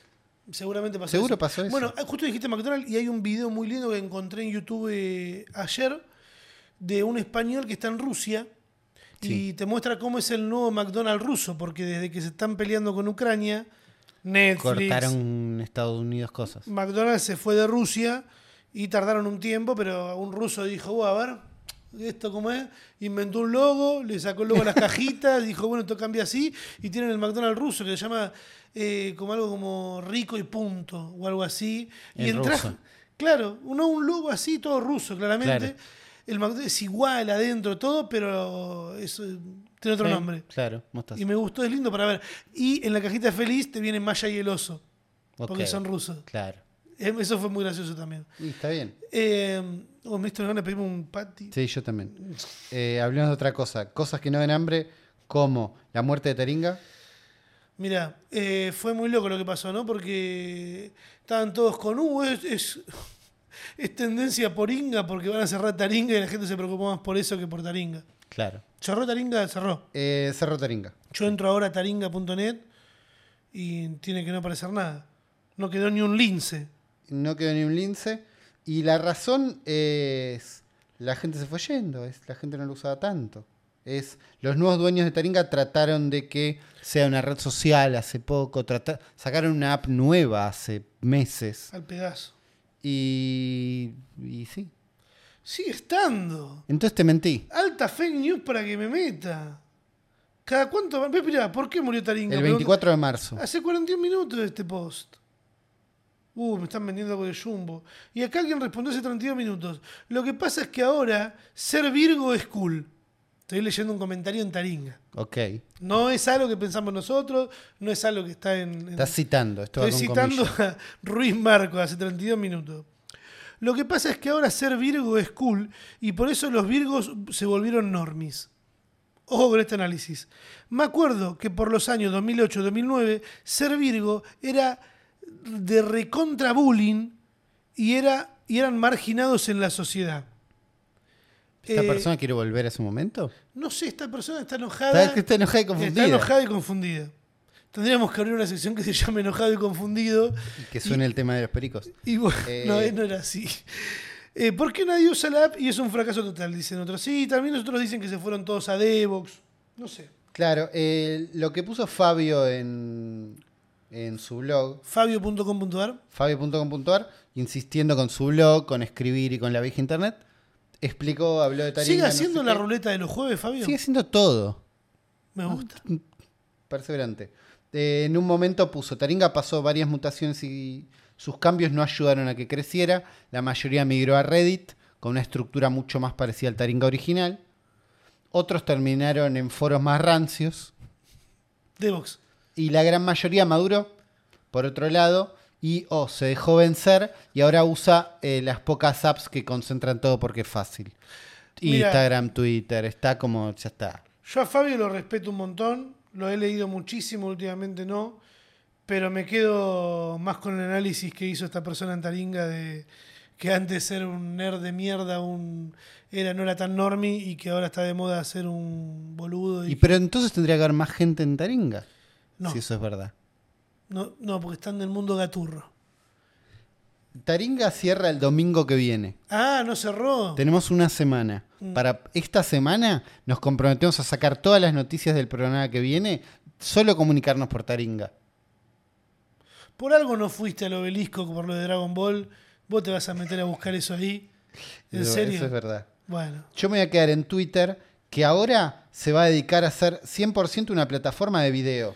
Seguramente pasó Seguro eso. pasó eso. Bueno, justo dijiste McDonald's y hay un video muy lindo que encontré en YouTube eh, ayer de un español que está en Rusia y Sí. te muestra cómo es el nuevo McDonald's ruso, porque desde que se están peleando con Ucrania, Netflix, Cortaron en Estados Unidos cosas. McDonald's se fue de Rusia y tardaron un tiempo, pero un ruso dijo, "Oh, a ver, ¿esto cómo es?" Inventó un logo, le sacó el logo a las cajitas, dijo, bueno, esto cambia así, y tienen el McDonald's ruso que se llama eh, como algo como rico y punto, o algo así. Y En entras, ruso. claro, uno un logo así, todo ruso, claramente. Claro. El McDonald's es igual adentro, todo, pero es, eh, tiene otro Sí, nombre. Claro, mostaza. Y me gustó, es lindo para ver. Y en la cajita feliz te viene Maya y el oso, porque Ok, son rusos. Claro. Eh, Eso fue muy gracioso también. Y está bien. Eh, oh, me diste una gana de pedirme un patty. Sí, yo también. Eh, hablemos de otra cosa. Cosas que no den hambre, como la muerte de Taringa. Mira, eh, fue muy loco lo que pasó, ¿no? Porque estaban todos con, uh, es, es, es tendencia por Inga porque van a cerrar Taringa y la gente se preocupó más por eso que por Taringa. Claro. ¿Cerró Taringa? Cerró. Eh, Cerro Taringa. Yo entro ahora a taringa punto net y tiene que no aparecer nada. No quedó ni un lince. No quedó ni un lince. Y la razón es... La gente se fue yendo. Es, la gente no lo usaba tanto. Es, los nuevos dueños de Taringa trataron de que sea una red social hace poco. Trata, sacaron una app nueva hace meses. Al pedazo. Y... Y sí. Sigue estando. Entonces te mentí. Alta fake news para que me meta. ¿Cada cuánto? Ve, mirá, ¿por qué murió Taringa? El Pregunta- veinticuatro de marzo. Hace cuarenta y un minutos de este post. Uh, me están vendiendo algo de Jumbo. Y acá alguien respondió hace treinta y dos minutos. Lo que pasa es que ahora ser Virgo es cool. Estoy leyendo un comentario en Taringa. Ok. No es algo que pensamos nosotros, no es algo que está en... en- Estás citando. Esto va Estoy con citando comillas. a Ruiz Marco hace treinta y dos minutos. Lo que pasa es que ahora ser Virgo es cool y por eso los Virgos se volvieron normis. Ojo con este análisis. Me acuerdo que por los años dos mil ocho dos mil nueve ser Virgo era de recontra bullying y, era, y eran marginados en la sociedad. ¿Esta Eh, persona quiere volver a su momento? No sé, esta persona está enojada. Está, está enojada y confundida. Está enojada y confundida. Tendríamos que abrir una sección que se llame Enojado y Confundido. Que suene el tema de los pericos. Y bueno, Eh. no, no era así. Eh, ¿Por qué nadie usa la app y es un fracaso total? Dicen otros. Sí, también otros dicen que se fueron todos a Devox. No sé. Claro, eh, lo que puso Fabio en, en su blog, Fabio punto com punto ar. fabio punto com punto ar, insistiendo con su blog, con escribir y con la vieja internet, explicó, habló de Taringa. ¿Sigue no haciendo sé la qué. ruleta de los jueves, Fabio? Sigue haciendo todo. Me gusta. Perseverante. Eh, en un momento puso, Taringa pasó varias mutaciones y sus cambios no ayudaron a que creciera. La mayoría migró a Reddit, con una estructura mucho más parecida al Taringa original. Otros terminaron en foros más rancios. Devox. Y la gran mayoría maduró, por otro lado, y o se dejó vencer y ahora usa eh, las pocas apps que concentran todo porque es fácil. Mira. Instagram, Twitter, está como, ya está. Yo a Fabio lo respeto un montón. Lo he leído muchísimo, últimamente no. Pero me quedo más con el análisis que hizo esta persona en Taringa de que antes ser un nerd de mierda un, era, no era tan normie y que ahora está de moda ser un boludo. Y, Y pero entonces tendría que haber más gente en Taringa, no, si eso es verdad. no, no, porque están del mundo gaturro. Taringa cierra el domingo que viene. Ah, no cerró. Tenemos una semana. Mm. Para esta semana nos comprometemos a sacar todas las noticias del programa que viene, solo comunicarnos por Taringa. Por algo no fuiste al obelisco por lo de Dragon Ball. Vos te vas a meter a buscar eso ahí. ¿En Eso- serio? Eso es verdad. Bueno. Yo me voy a quedar en Twitter, que ahora se va a dedicar a ser cien por ciento una plataforma de video.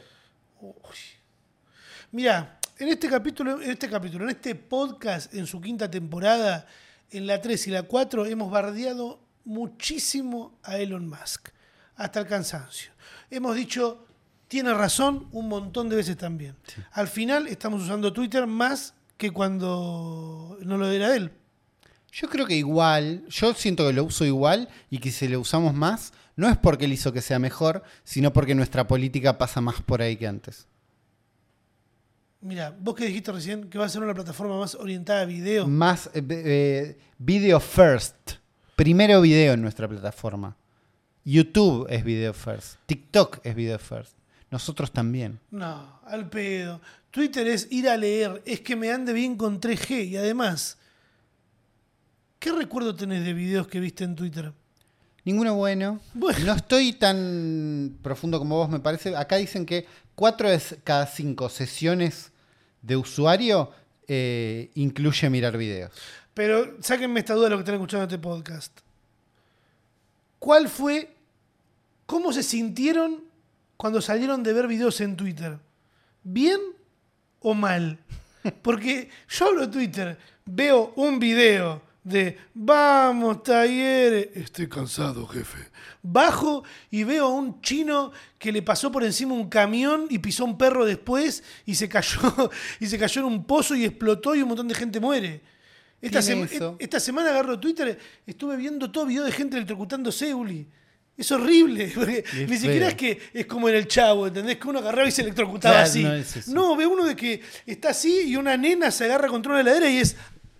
Mira, en este capítulo, en este capítulo, en este podcast, en su quinta temporada, en la tres y la cuatro, hemos bardeado muchísimo a Elon Musk. Hasta el cansancio. Hemos dicho, tiene razón, un montón de veces también. Sí. Al final estamos usando Twitter más que cuando no lo era él. Yo creo que igual, yo siento que lo uso igual y que si lo usamos más, no es porque él hizo que sea mejor, sino porque nuestra política pasa más por ahí que antes. Mira, vos que dijiste recién que va a ser una plataforma más orientada a video. Más eh, eh, video first. Primero video en nuestra plataforma. YouTube es video first. TikTok es video first. Nosotros también. No, al pedo. Twitter es ir a leer, es que me ande bien con tres G. Y además, ¿qué recuerdo tenés de videos que viste en Twitter? Ninguno bueno. Bueno. No estoy tan profundo como vos, me parece. Acá dicen que cuatro de cada cinco sesiones de usuario eh, incluye mirar videos. Pero sáquenme esta duda de lo que están escuchando este podcast. ¿Cuál fue, cómo se sintieron cuando salieron de ver videos en Twitter? ¿Bien o mal? Porque yo abro Twitter, veo un video de vamos, Talleres, estoy cansado, jefe. Bajo y veo a un chino que le pasó por encima un camión y pisó un perro después y se cayó, y se cayó en un pozo y explotó y un montón de gente muere. Esta, Tiene sema- eso. esta semana agarro Twitter, estuve viendo todo video de gente electrocutándose, Uli. Es horrible, porque Es ni feo. siquiera es que es como en el Chavo, ¿entendés? Que uno agarraba y se electrocutaba Claro, así. no es eso. No, ve uno de que está así y una nena se agarra contra una heladera y es.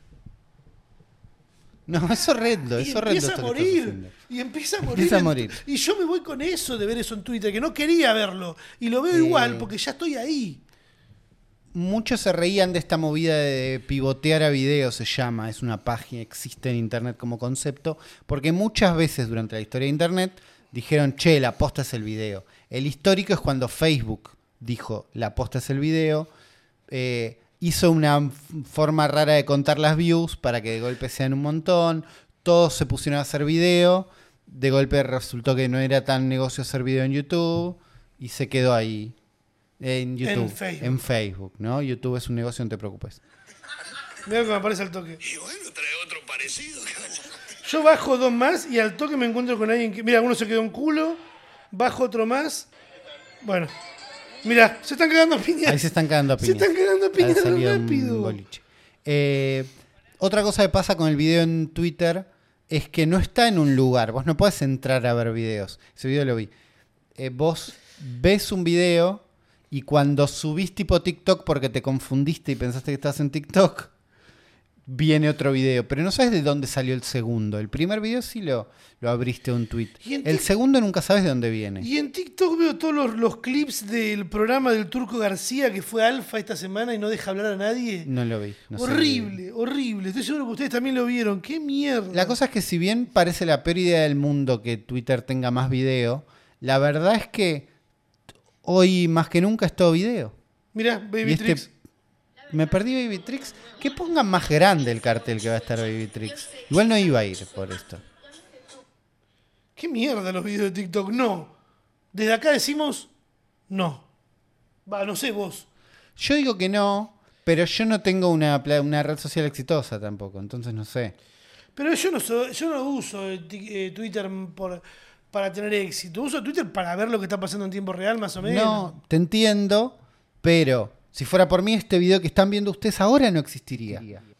No, es horrendo, Y es horrendo empieza a esto que estás morir. haciendo. Y empieza a morir. Empieza a en- morir. Y yo me voy con eso de ver eso en Twitter, que no quería verlo. Y lo veo Eh. igual, porque ya estoy ahí. Muchos se reían de esta movida de pivotear a video, se llama, es una página, existe en Internet como concepto, porque muchas veces durante la historia de Internet dijeron, che, la posta es el video. El histórico es cuando Facebook dijo, la posta es el video, eh, hizo una f- forma rara de contar las views para que de golpe sean un montón, todos se pusieron a hacer video, de golpe resultó que no era tan negocio hacer video en YouTube y se quedó ahí. En YouTube, en Facebook. Facebook. ¿no? YouTube es un negocio, no te preocupes. Mirá que me aparece al toque. Y bueno, trae otro parecido. Yo bajo dos más y al toque me encuentro con alguien que. Mira, uno se quedó en culo, bajo otro más. Bueno, mira, se están cagando a piñas. Ahí se están cagando a Se piñas. están cagando a piñas Ha salido un rápido. boliche. Eh, otra cosa que pasa con el video en Twitter es que no está en un lugar. Vos no podés entrar a ver videos. Ese video lo vi. Eh, vos ves un video y cuando subís tipo TikTok porque te confundiste y pensaste que estabas en TikTok, viene otro video. Pero no sabes de dónde salió el segundo. El primer video sí lo, lo abriste a un tweet. Y en El Tik- segundo nunca sabes de dónde viene. Y en TikTok veo todos los, los clips del programa del Turco García que fue alfa esta semana y no deja hablar a nadie. No lo vi. no sé. horrible, horrible. Estoy seguro que ustedes también lo vieron. ¡Qué mierda! La cosa es que si bien parece la peor idea del mundo que Twitter tenga más video, la verdad es que hoy más que nunca es todo video. Mirá, Y Baby este- Tricks. Me perdí Baby Tricks. Que pongan más grande el cartel que va a estar Baby Tricks. Igual no iba a ir por esto. ¡Qué mierda los videos de TikTok! No. Desde acá decimos no. Va, no sé vos. Yo digo que no, pero yo no tengo una, pla- una red social exitosa tampoco, entonces no sé. Pero yo no soy, yo no uso eh, ti- eh, Twitter por, para tener éxito. Uso Twitter para ver lo que está pasando en tiempo real, más o menos. No, te entiendo, pero si fuera por mí, este video que están viendo ustedes ahora no existiría.